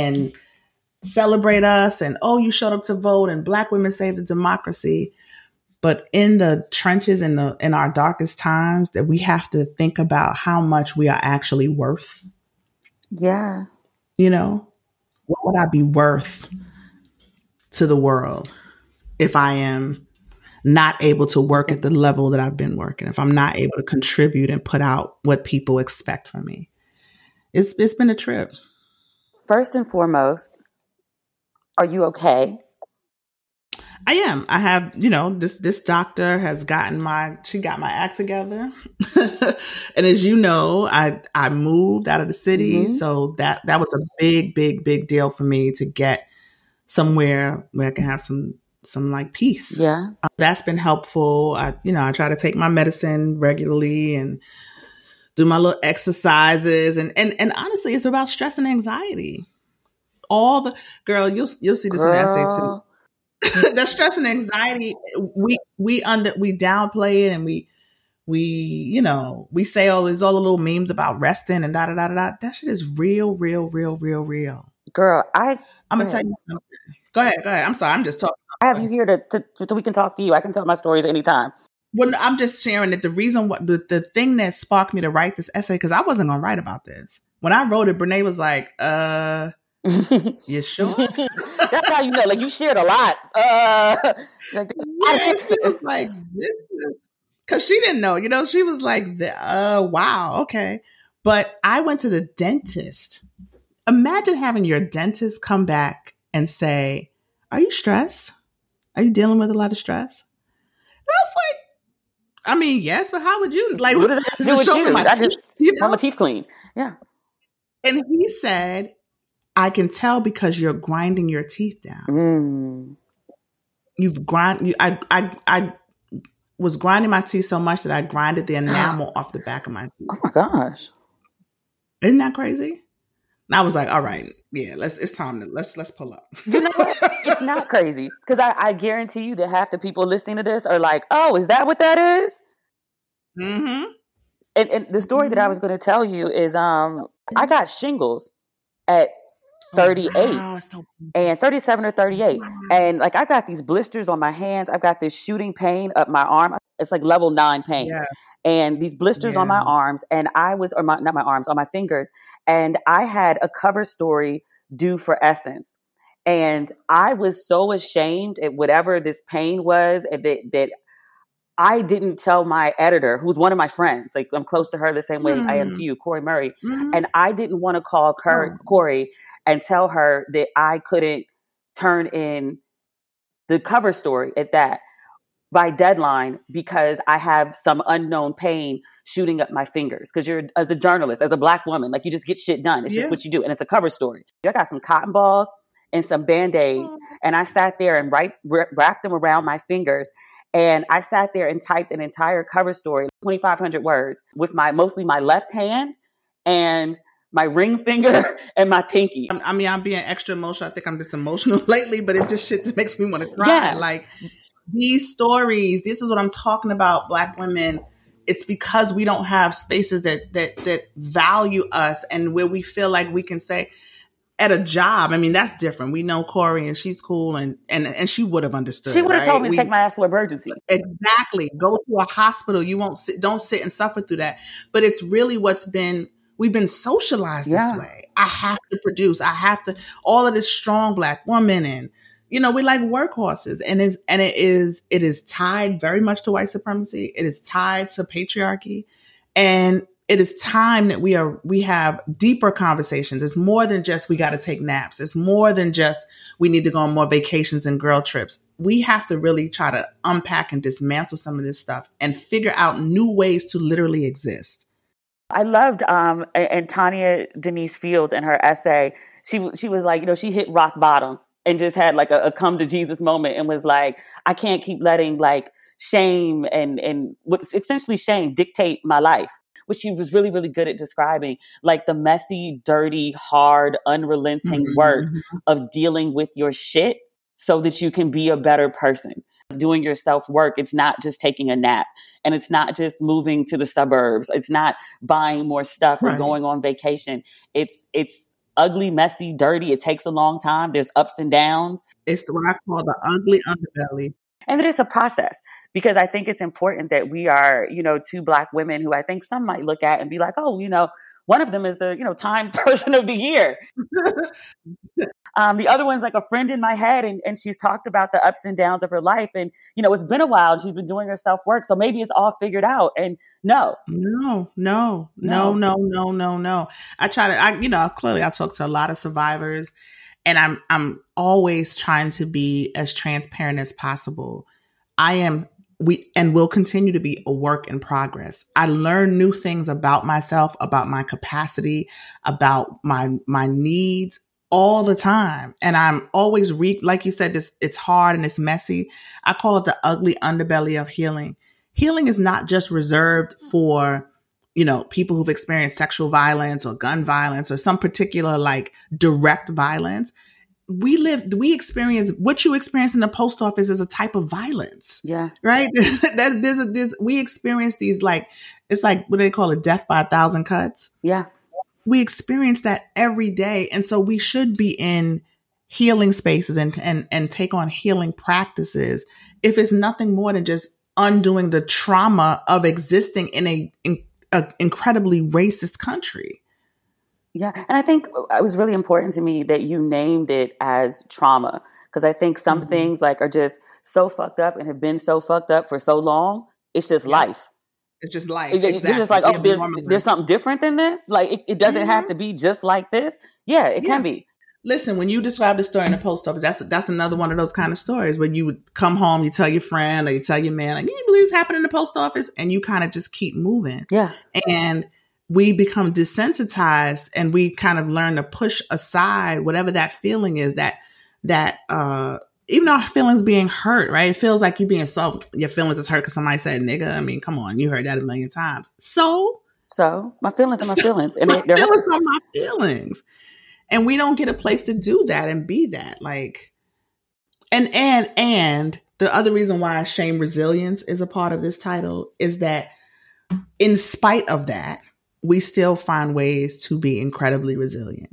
celebrate us and, oh, you showed up to vote and Black women saved the democracy. But in the trenches, in our darkest times, that we have to think about how much we are actually worth. Yeah. You know, what would I be worth to the world if I am not able to work at the level that I've been working, if I'm not able to contribute and put out what people expect from me? It's been a trip. First and foremost, are you okay? I am. I have, this doctor has she got my act together. And as you know, I moved out of the city. Mm-hmm. So that was a big, big, big deal for me to get somewhere where I can have some like peace. Yeah. That's been helpful. I try to take my medicine regularly and do my little exercises. And honestly, it's about stress and anxiety. Girl, you'll see this in the essay too. The stress and anxiety, we downplay it, and we say, oh, there's all the little memes about resting and da da da da. That shit is real. Girl, I'm gonna tell you something. Go ahead. I'm sorry. I'm just talking. I have you here so we can talk to you. I can tell my stories anytime. Well, I'm just sharing that the reason the thing that sparked me to write this essay, because I wasn't gonna write about this. When I wrote it, Brene was like, you sure? That's how you know. Like, you shared a lot. She was like, this is, because she didn't know. She was like, wow, okay. But I went to the dentist. Imagine having your dentist come back and say, "Are you stressed? Are you dealing with a lot of stress?" And I was like, I mean, yes, but how would you like? What does that do with you? I just want my teeth clean. Yeah. And he said, I can tell because you're grinding your teeth down. I was grinding my teeth so much that I grinded the enamel off the back of my teeth. Oh my gosh. Isn't that crazy? And I was like, all right, yeah, it's time to let's pull up. You know what? It's not crazy. Because I guarantee you that half the people listening to this are like, oh, is that what that is? Mm-hmm. And the story that I was going to tell you is I got shingles at 38 and 37 or 38. Wow. And like, I got these blisters on my hands. I've got this shooting pain up my arm. It's like level 9 pain. Yeah. And these blisters on my arms, and not my arms, on my fingers. And I had a cover story due for Essence. And I was so ashamed at whatever this pain was that I didn't tell my editor, who's one of my friends. Like, I'm close to her the same way I am to you, Corey Murray. Mm-hmm. And I didn't want to call Corey and tell her that I couldn't turn in the cover story at that by deadline because I have some unknown pain shooting up my fingers. Because as a journalist, as a Black woman, like, you just get shit done. It's just what you do. And it's a cover story. I got some cotton balls and some Band-Aids. And I sat there and wrapped them around my fingers. And I sat there and typed an entire cover story, 2,500 words, with mostly my left hand and my ring finger and my pinky. I mean, I'm being extra emotional. I think I'm just emotional lately, but it's just shit that makes me want to cry. Yeah. Like, these stories, this is what I'm talking about, Black women. It's because we don't have spaces that value us and where we feel like we can say, at a job, I mean, that's different. We know Corey and she's cool and she would have understood. She would have told me to take my ass to emergency. Exactly. Go to a hospital. You don't sit and suffer through that. But it's really we've been socialized this way. I have to produce. I have to, all of this strong Black woman, and, we like workhorses, and it is tied very much to white supremacy. It is tied to patriarchy, and it is time that we have deeper conversations. It's more than just we got to take naps. It's more than just we need to go on more vacations and girl trips. We have to really try to unpack and dismantle some of this stuff and figure out new ways to literally exist. I loved and Tanya Denise Fields in her essay. She was like, she hit rock bottom and just had like a come to Jesus moment and was like, I can't keep letting like shame and what's essentially shame dictate my life. Which she was really, really good at describing, like the messy, dirty, hard, unrelenting work of dealing with your shit so that you can be a better person. Doing your self-work, it's not just taking a nap, and it's not just moving to the suburbs. It's not buying more stuff or going on vacation. It's ugly, messy, dirty. It takes a long time. There's ups and downs. It's what I call the ugly underbelly. And that it's a process, because I think it's important that we are, two Black women who I think some might look at and be like, oh, one of them is the, Time Person of the Year. The other one's like a friend in my head, and she's talked about the ups and downs of her life. And, it's been a while and she's been doing her self-work. So maybe it's all figured out. And no. Clearly I talk to a lot of survivors, and I'm always trying to be as transparent as possible. We will continue to be a work in progress. I learn new things about myself, about my capacity, about my needs all the time. And I'm always like you said, it's hard and it's messy. I call it the ugly underbelly of healing. Healing is not just reserved for, people who've experienced sexual violence or gun violence or some particular like direct violence. We experience what you experience in the post office is a type of violence. Yeah. Right. We experience these, like, it's like, what do they call it? Death by 1,000 cuts. Yeah. We experience that every day. And so we should be in healing spaces and take on healing practices if it's nothing more than just undoing the trauma of existing in a incredibly racist country. Yeah. And I think it was really important to me that you named it as trauma, because I think some things like are just so fucked up and have been so fucked up for so long. It's just life. It's just life. Exactly. You're just like, oh, there's something different than this. Like it doesn't have to be just like this. Yeah, it can be. Listen, when you describe the story in the post office, that's another one of those kind of stories when you would come home, you tell your friend or you tell your man, like, you believe this happened in the post office, and you kind of just keep moving. Yeah. And we become desensitized, and we kind of learn to push aside whatever that feeling is, that even our feelings being hurt, right? It feels like your feelings is hurt because somebody said nigga. I mean, come on, you heard that a million times. So my feelings are my feelings. And they're feelings are my feelings. And we don't get a place to do that and be that. Like, and the other reason why shame resilience is a part of this title is that in spite of that, we still find ways to be incredibly resilient.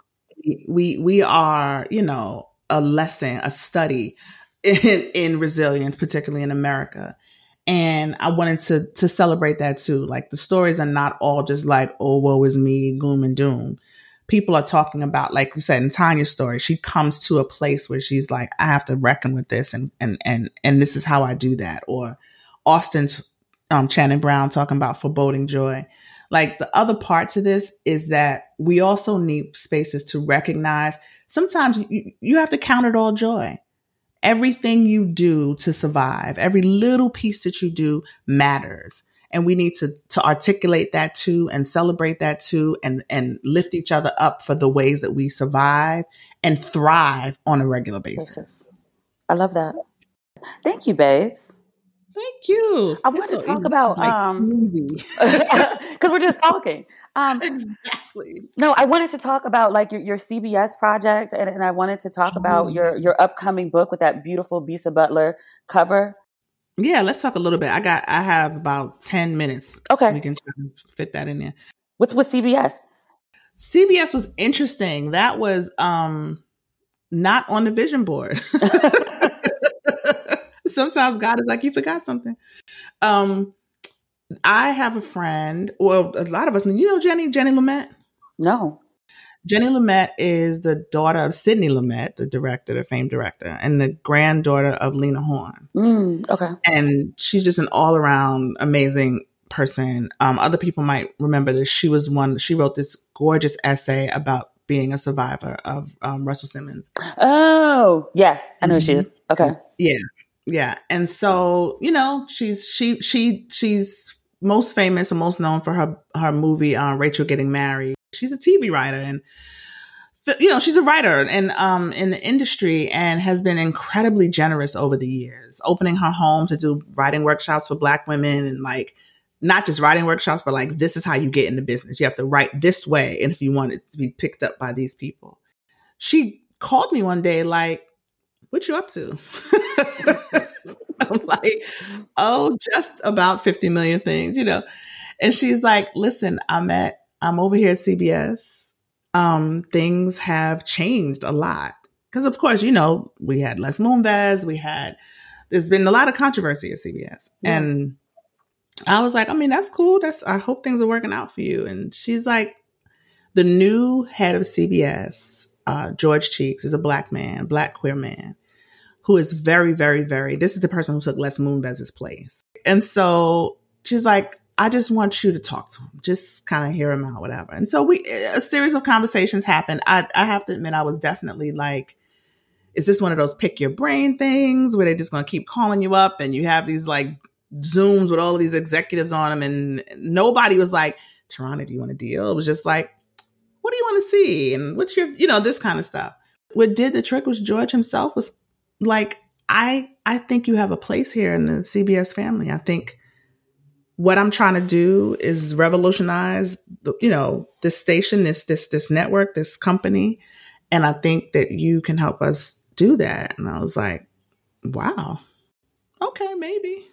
We are, a lesson, a study in resilience, particularly in America. And I wanted to celebrate that too. Like, the stories are not all just like, oh, woe is me, gloom and doom. People are talking about, like we said in Tanya's story, she comes to a place where she's like, I have to reckon with this, and this is how I do that. Or Austin's Channing Brown talking about foreboding joy. Like, the other part to this is that we also need spaces to recognize sometimes you have to count it all joy. Everything you do to survive, every little piece that you do matters. And we need to articulate that too, and celebrate that too, and lift each other up for the ways that we survive and thrive on a regular basis. I love that. Thank you, babes. Thank you. I want to talk about, because we're just talking. Exactly. No, I wanted to talk about like your CBS project, and I wanted to talk about your upcoming book with that beautiful Bisa Butler cover. Yeah, let's talk a little bit. I have about 10 minutes. Okay. We can try to fit that in there. What's with CBS? CBS was interesting. That was not on the vision board. Sometimes God is like, you forgot something. I have a friend, well, a lot of us, Jenny Lumet? No. Jenny Lumet is the daughter of Sidney Lumet, the famed director, and the granddaughter of Lena Horne. Okay. And she's just an all-around amazing person. Other people might remember this. She wrote this gorgeous essay about being a survivor of Russell Simmons. Oh, yes. I know who she is. Okay. Yeah. Yeah. And so, she's most famous and most known for her movie, Rachel Getting Married. She's a TV writer, and she's a writer and in the industry, and has been incredibly generous over the years, opening her home to do writing workshops for Black women, and like not just writing workshops, but like, this is how you get into business. You have to write this way, and if you want it to be picked up by these people. She called me one day like, what you up to? I'm like, oh, just about 50 million things, And she's like, listen, I'm over here at CBS. Things have changed a lot. Because, of course, we had Les Moonves. We had there's been a lot of controversy at CBS. Yeah. And I was like, I mean, that's cool. I hope things are working out for you. And she's like, the new head of CBS, George Cheeks, is a black queer man, who is very, very, very, this is the person who took Les Moonves's place. And so she's like, I just want you to talk to him, just kind of hear him out, whatever. And so a series of conversations happened. I have to admit, I was definitely like, is this one of those pick your brain things where they're just going to keep calling you up and you have these like Zooms with all of these executives on them, and nobody was like, Tarana, do you want a deal? It was just like, what do you want to see? And what's your, this kind of stuff. What did the trick was George himself was like, I think you have a place here in the CBS family. I think what I'm trying to do is revolutionize, this station, this network, this company. And I think that you can help us do that. And I was like, wow, okay, maybe.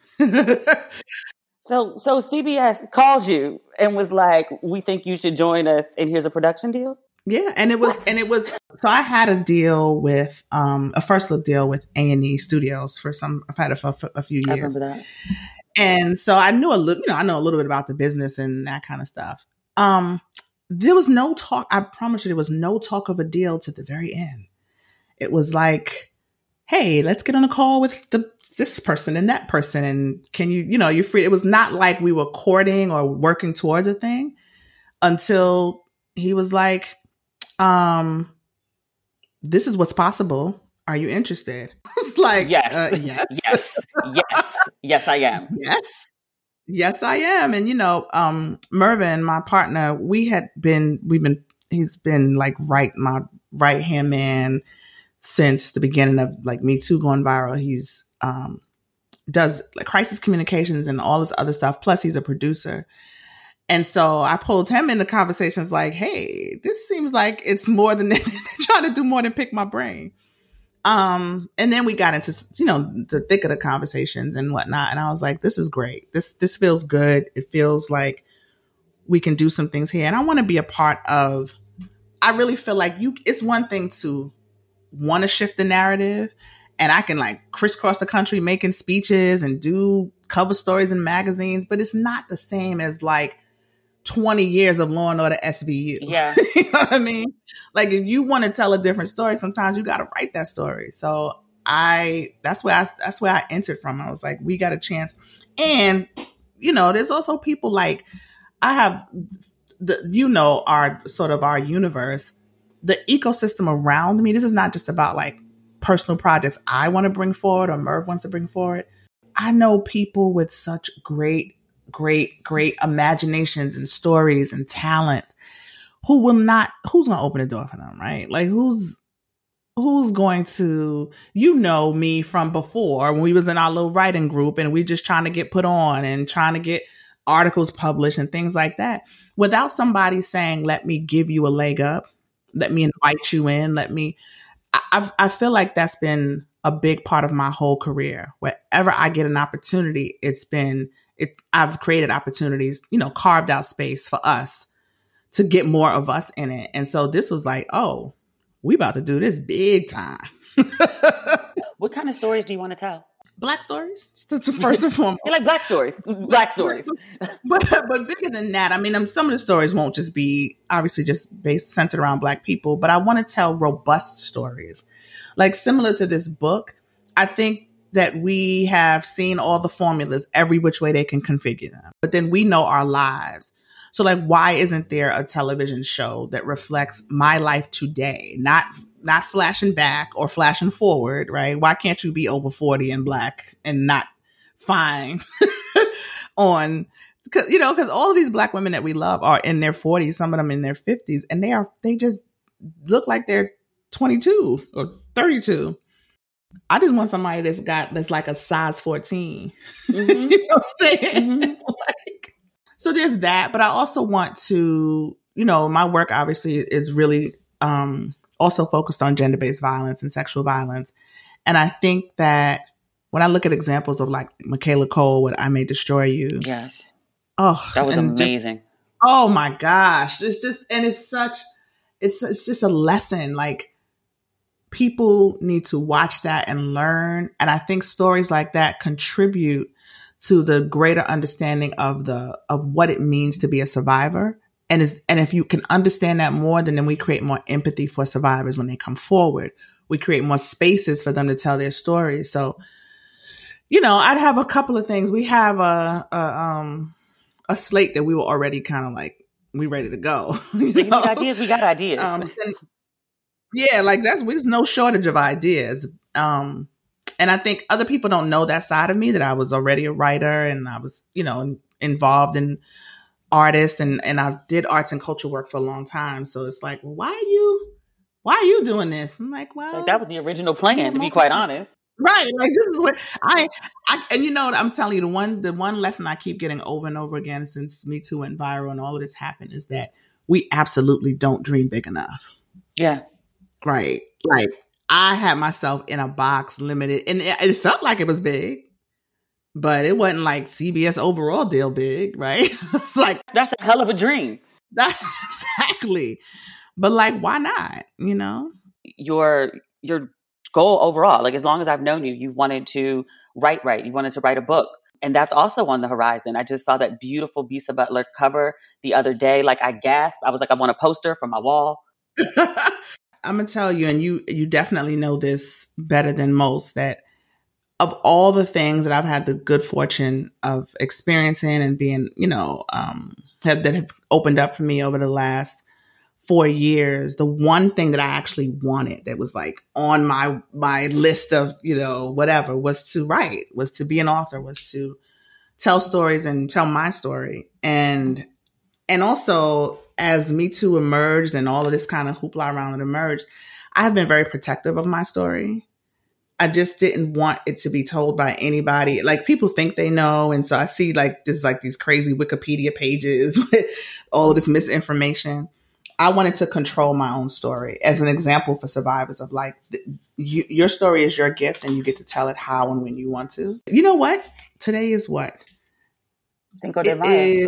So CBS called you and was like, we think you should join us, and here's a production deal? Yeah. And it was, so I had a deal with, a first look deal with A&E Studios I've had it for a few years. I remember that. And so I knew I know a little bit about the business and that kind of stuff. There was no talk. I promise you, there was no talk of a deal to the very end. It was like, hey, let's get on a call with this person and that person. And can you're free. It was not like we were courting or working towards a thing until he was like, this is what's possible. Are you interested? It's like, yes, yes, I am. Yes, I am. And, Mervin, my partner, he's been like my right hand man since the beginning of like Me Too going viral. He's, does like crisis communications and all this other stuff. Plus he's a producer. And so I pulled him into conversations like, hey, this seems like it's more than trying to do more than pick my brain. And then we got into, the thick of the conversations and whatnot. And I was like, this is great. This feels good. It feels like we can do some things here. And I want to be a part of, I really feel like it's one thing to want to shift the narrative, and I can like crisscross the country making speeches and do cover stories in magazines, but it's not the same as like 20 years of Law and Order SVU. Yeah. You know what I mean? Like if you want to tell a different story, sometimes you got to write that story. So that's where I entered from. I was like, we got a chance. And, there's also people like I have our sort of our universe, the ecosystem around me. This is not just about like personal projects I want to bring forward or Merv wants to bring forward. I know people with such great imaginations and stories and talent who's going to open the door for them, right? Like who's going to, me from before when we was in our little writing group and we just trying to get put on and trying to get articles published and things like that, without somebody saying, let me give you a leg up, let me invite you in, I feel like that's been a big part of my whole career. Wherever I get an opportunity, I've created opportunities, carved out space for us to get more of us in it. And so this was like, oh, we about to do this big time. What kind of stories do you want to tell? Black stories, first and foremost. You like black stories. Black stories. but bigger than that, I mean, some of the stories won't just be obviously just centered around Black people, but I want to tell robust stories. Like similar to this book, I think that we have seen all the formulas, every which way they can configure them. But then we know our lives. So like, why isn't there a television show that reflects my life today? Not flashing back or flashing forward, right? Why can't you be over 40 and Black and not fine because all of these Black women that we love are in their 40s, some of them in their 50s, and they just look like they're 22 or 32. I just want somebody that's like a size 14. Mm-hmm. You know what I'm saying? Mm-hmm. So there's that, but I also want to, my work obviously is really also focused on gender-based violence and sexual violence. And I think that when I look at examples of like Michaela Cole with I May Destroy You. Yes. Oh, that was amazing. Oh my gosh. It's just a lesson. Like people need to watch that and learn. And I think stories like that contribute to the greater understanding of what it means to be a survivor. And if you can understand that more, then we create more empathy for survivors when they come forward. We create more spaces for them to tell their stories. So, I'd have a couple of things. We have a slate that we were already kind of like, we ready to go. We got ideas. There's no shortage of ideas. And I think other people don't know that side of me, that I was already a writer and I was, involved in artists and I did arts and culture work for a long time. So it's like, well, why are you doing this? I'm like, well, that was the original plan, to be quite honest. Right. Like, this is what I'm telling you, the one lesson I keep getting over and over again since Me Too went viral and all of this happened is that we absolutely don't dream big enough. Yeah. Right. Like, I had myself in a box, limited, and it felt like it was big, but it wasn't like CBS overall deal big, right? It's like, that's a hell of a dream. That's exactly. But like, why not? Your goal overall, like, as long as I've known you, you wanted to write. You wanted to write a book. And that's also on the horizon. I just saw that beautiful Bisa Butler cover the other day. Like, I gasped. I was like, I want a poster for my wall. I'm going to tell you, and you definitely know this better than most, that of all the things that I've had the good fortune of experiencing and being, that have opened up for me over the last 4 years, the one thing that I actually wanted that was like on my list of, whatever, was to write, was to be an author, was to tell stories and tell my story. And also, as Me Too emerged and all of this kind of hoopla around it emerged, I have been very protective of my story. I just didn't want it to be told by anybody. Like, people think they know. And so I see these crazy Wikipedia pages with all of this misinformation. I wanted to control my own story as an example for survivors of like, your story is your gift and you get to tell it how and when you want to. You know what? Today is what? Cinco de Mayo.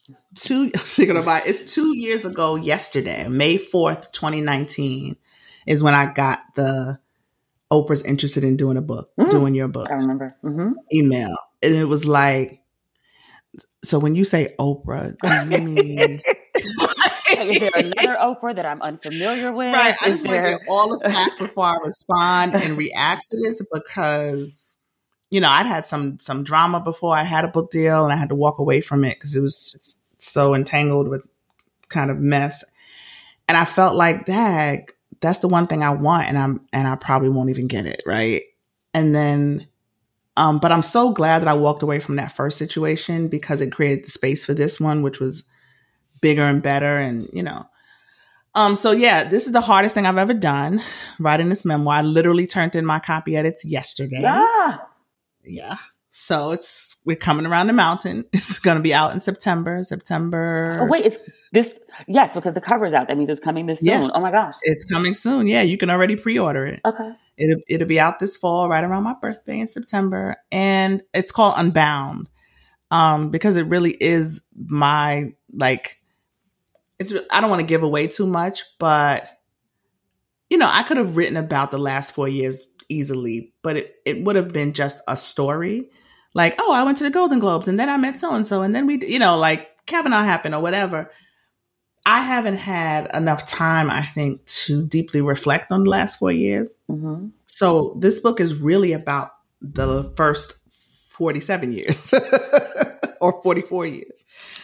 It's 2 years ago yesterday, May 4th, 2019, is when I got the Oprah's interested in doing doing your book. I remember. Mm-hmm. Email. And it was like, so when you say Oprah, do you mean... Is there another Oprah that I'm unfamiliar with? Right. I just want to get all the facts before I respond and react to this, because, I'd had some drama before I had a book deal and I had to walk away from it because it was so entangled with kind of mess. And I felt like, dag, that's the one thing I want, and I probably won't even get it, right? And then, but I'm so glad that I walked away from that first situation because it created the space for this one, which was bigger and better, and so yeah, this is the hardest thing I've ever done, writing this memoir. I literally turned in my copy edits yesterday. Yeah. So we're coming around the mountain. It's going to be out in September. Oh wait, it's this? Yes, because the cover is out. That means it's coming this soon. Yeah. Oh my gosh, it's coming soon. Yeah, you can already pre-order it. Okay. It'll be out this fall, right around my birthday in September, and it's called Unbound, because it really is my I don't want to give away too much, but I could have written about the last 4 years easily, but it would have been just a story. Like, oh, I went to the Golden Globes and then I met so-and-so and then we, like Kavanaugh happened or whatever. I haven't had enough time, I think, to deeply reflect on the last 4 years. Mm-hmm. So this book is really about the first 47 years or 44 years.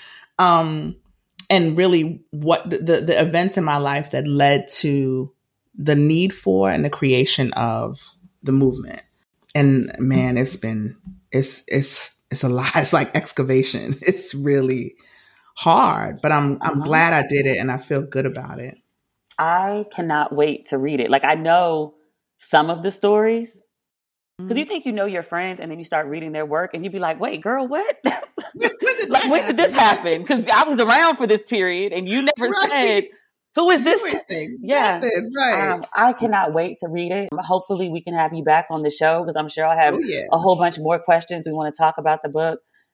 And really what the events in my life that led to the need for and the creation of the movement. And man, it's a lot. It's like excavation. It's really hard, but I'm glad I did it and I feel good about it. I cannot wait to read it. Like, I know some of the stories because you think you know your friends and then you start reading their work and you be like, wait, girl, what? When did this happen? Because I was around for this period and you never said, who is this? Yeah. Right. I cannot wait to read it. Hopefully we can have you back on the show because I'm sure I'll have a whole bunch more questions. We want to talk about the book.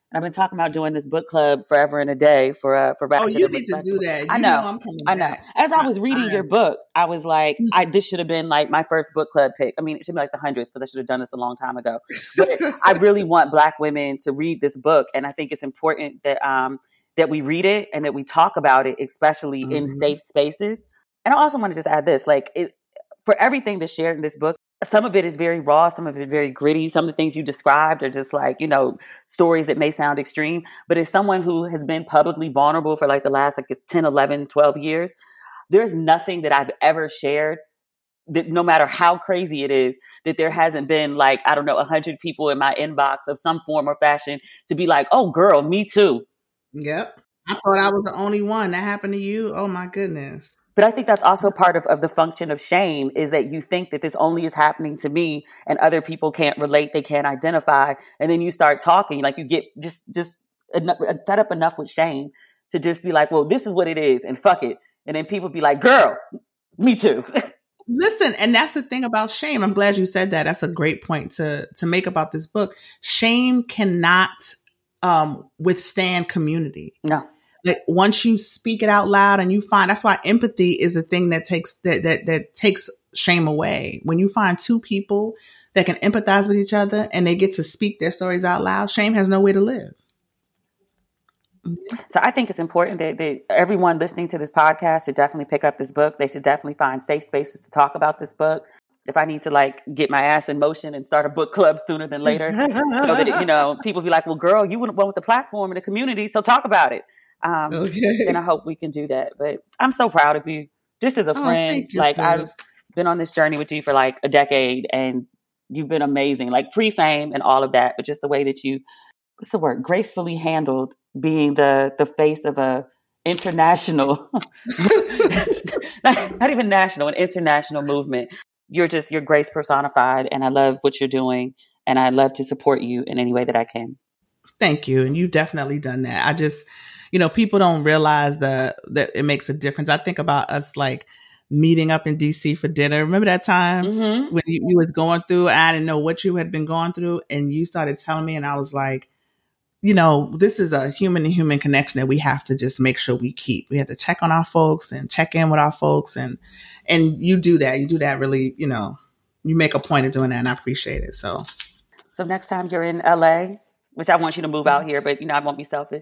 I've been talking about doing this book club forever and a day for Ratchet. Oh, you need to do that. I know. I'm coming back. As I was reading your book, I was like, this should have been like my first book club pick. I mean, it should be like the 100th because I should have done this a long time ago. But I really want Black women to read this book, and I think it's important that that we read it and that we talk about it, especially in safe spaces. And I also want to just add this, like, for everything that's shared in this book, some of it is very raw, some of it is very gritty. Some of the things you described are just like, stories that may sound extreme. But as someone who has been publicly vulnerable for like the last 10, 11, 12 years, there's nothing that I've ever shared that, no matter how crazy it is, that there hasn't been 100 people in my inbox of some form or fashion to be like, oh, girl, me too. Yep. I thought I was the only one. That happened to you? Oh, my goodness. But I think that's also part of the function of shame, is that you think that this only is happening to me and other people can't relate, they can't identify. And then you start talking, like you get just fed up enough with shame to just be like, well, this is what it is and fuck it. And then people be like, girl, me too. Listen, and that's the thing about shame. I'm glad you said that. That's a great point to make about this book. Shame cannot withstand community. No. Like once you speak it out loud and you find, that's why empathy is a thing that takes that takes shame away. When you find two people that can empathize with each other and they get to speak their stories out loud, shame has no way to live. So I think it's important that everyone listening to this podcast should definitely pick up this book. They should definitely find safe spaces to talk about this book. If I need to get my ass in motion and start a book club sooner than later, so that people be like, well, girl, you wouldn't want the platform and the community, so talk about it. Okay. And I hope we can do that. But I'm so proud of you, just as a friend. I've been on this journey with you for a decade, and you've been amazing, pre-fame and all of that. But just the way that you, what's the word, gracefully handled being the face of a international, not even national, an international movement. You're grace personified, and I love what you're doing, and I love to support you in any way that I can. Thank you. And you've definitely done that. I just, people don't realize that it makes a difference. I think about us meeting up in DC for dinner. Remember that time when you was going through, I didn't know what you had been going through, and you started telling me, and I was like, this is a human to human connection that we have to just make sure we keep. We have to check on our folks and check in with our folks. And you do that. You do that really, you make a point of doing that, and I appreciate it. So next time you're in LA, which I want you to move out here, but I won't be selfish.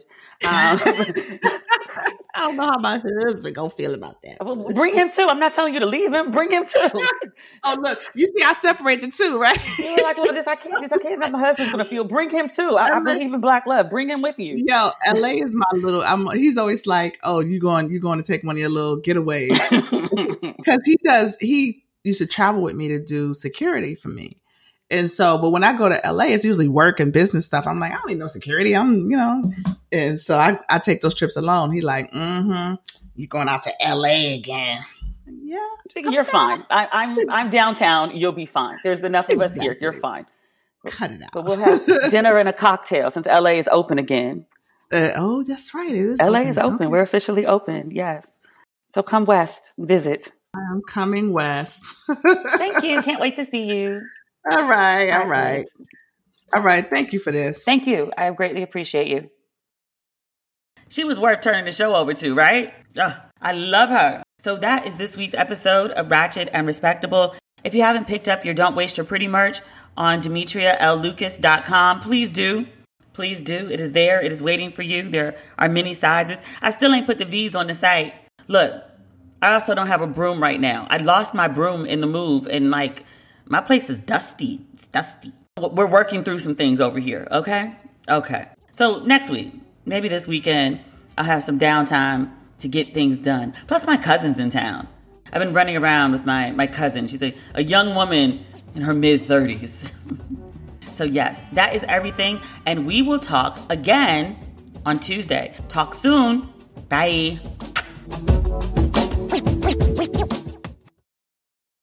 I don't know how my husband gonna feel about that. Well, bring him too. I'm not telling you to leave him. Bring him too. Oh, look, you see, I separate the two, right? You're like, well, I can't. How my husband's gonna feel. Bring him too. I believe in Black love. Bring him with you. Yo, LA is my little. He's always like, oh, you going to take one of your little getaways, because he used to travel with me to do security for me. And so, but when I go to LA, it's usually work and business stuff. I'm like, I don't need no security. And so I take those trips alone. He like, you going out to LA again? Yeah, you're fine. I'm downtown. You'll be fine. There's enough of us here. You're fine. Cut it out. But we'll have dinner and a cocktail since LA is open again. Oh, that's right. It is. LA is open. Okay. We're officially open. Yes. So come west, visit. I'm coming west. Thank you. Can't wait to see you. All right. Thank you for this. Thank you. I greatly appreciate you. She was worth turning the show over to, right? Ugh, I love her. So that is this week's episode of Ratchet and Respectable. If you haven't picked up your Don't Waste Your Pretty merch on DemetriaLLucas.com, please do. Please do. It is there. It is waiting for you. There are many sizes. I still ain't put the V's on the site. Look, I also don't have a broom right now. I lost my broom in the move, and my place is dusty. It's dusty. We're working through some things over here, okay? Okay. So next week, maybe this weekend, I'll have some downtime to get things done. Plus, my cousin's in town. I've been running around with my cousin. She's a young woman in her mid-30s. So yes, that is everything. And we will talk again on Tuesday. Talk soon. Bye.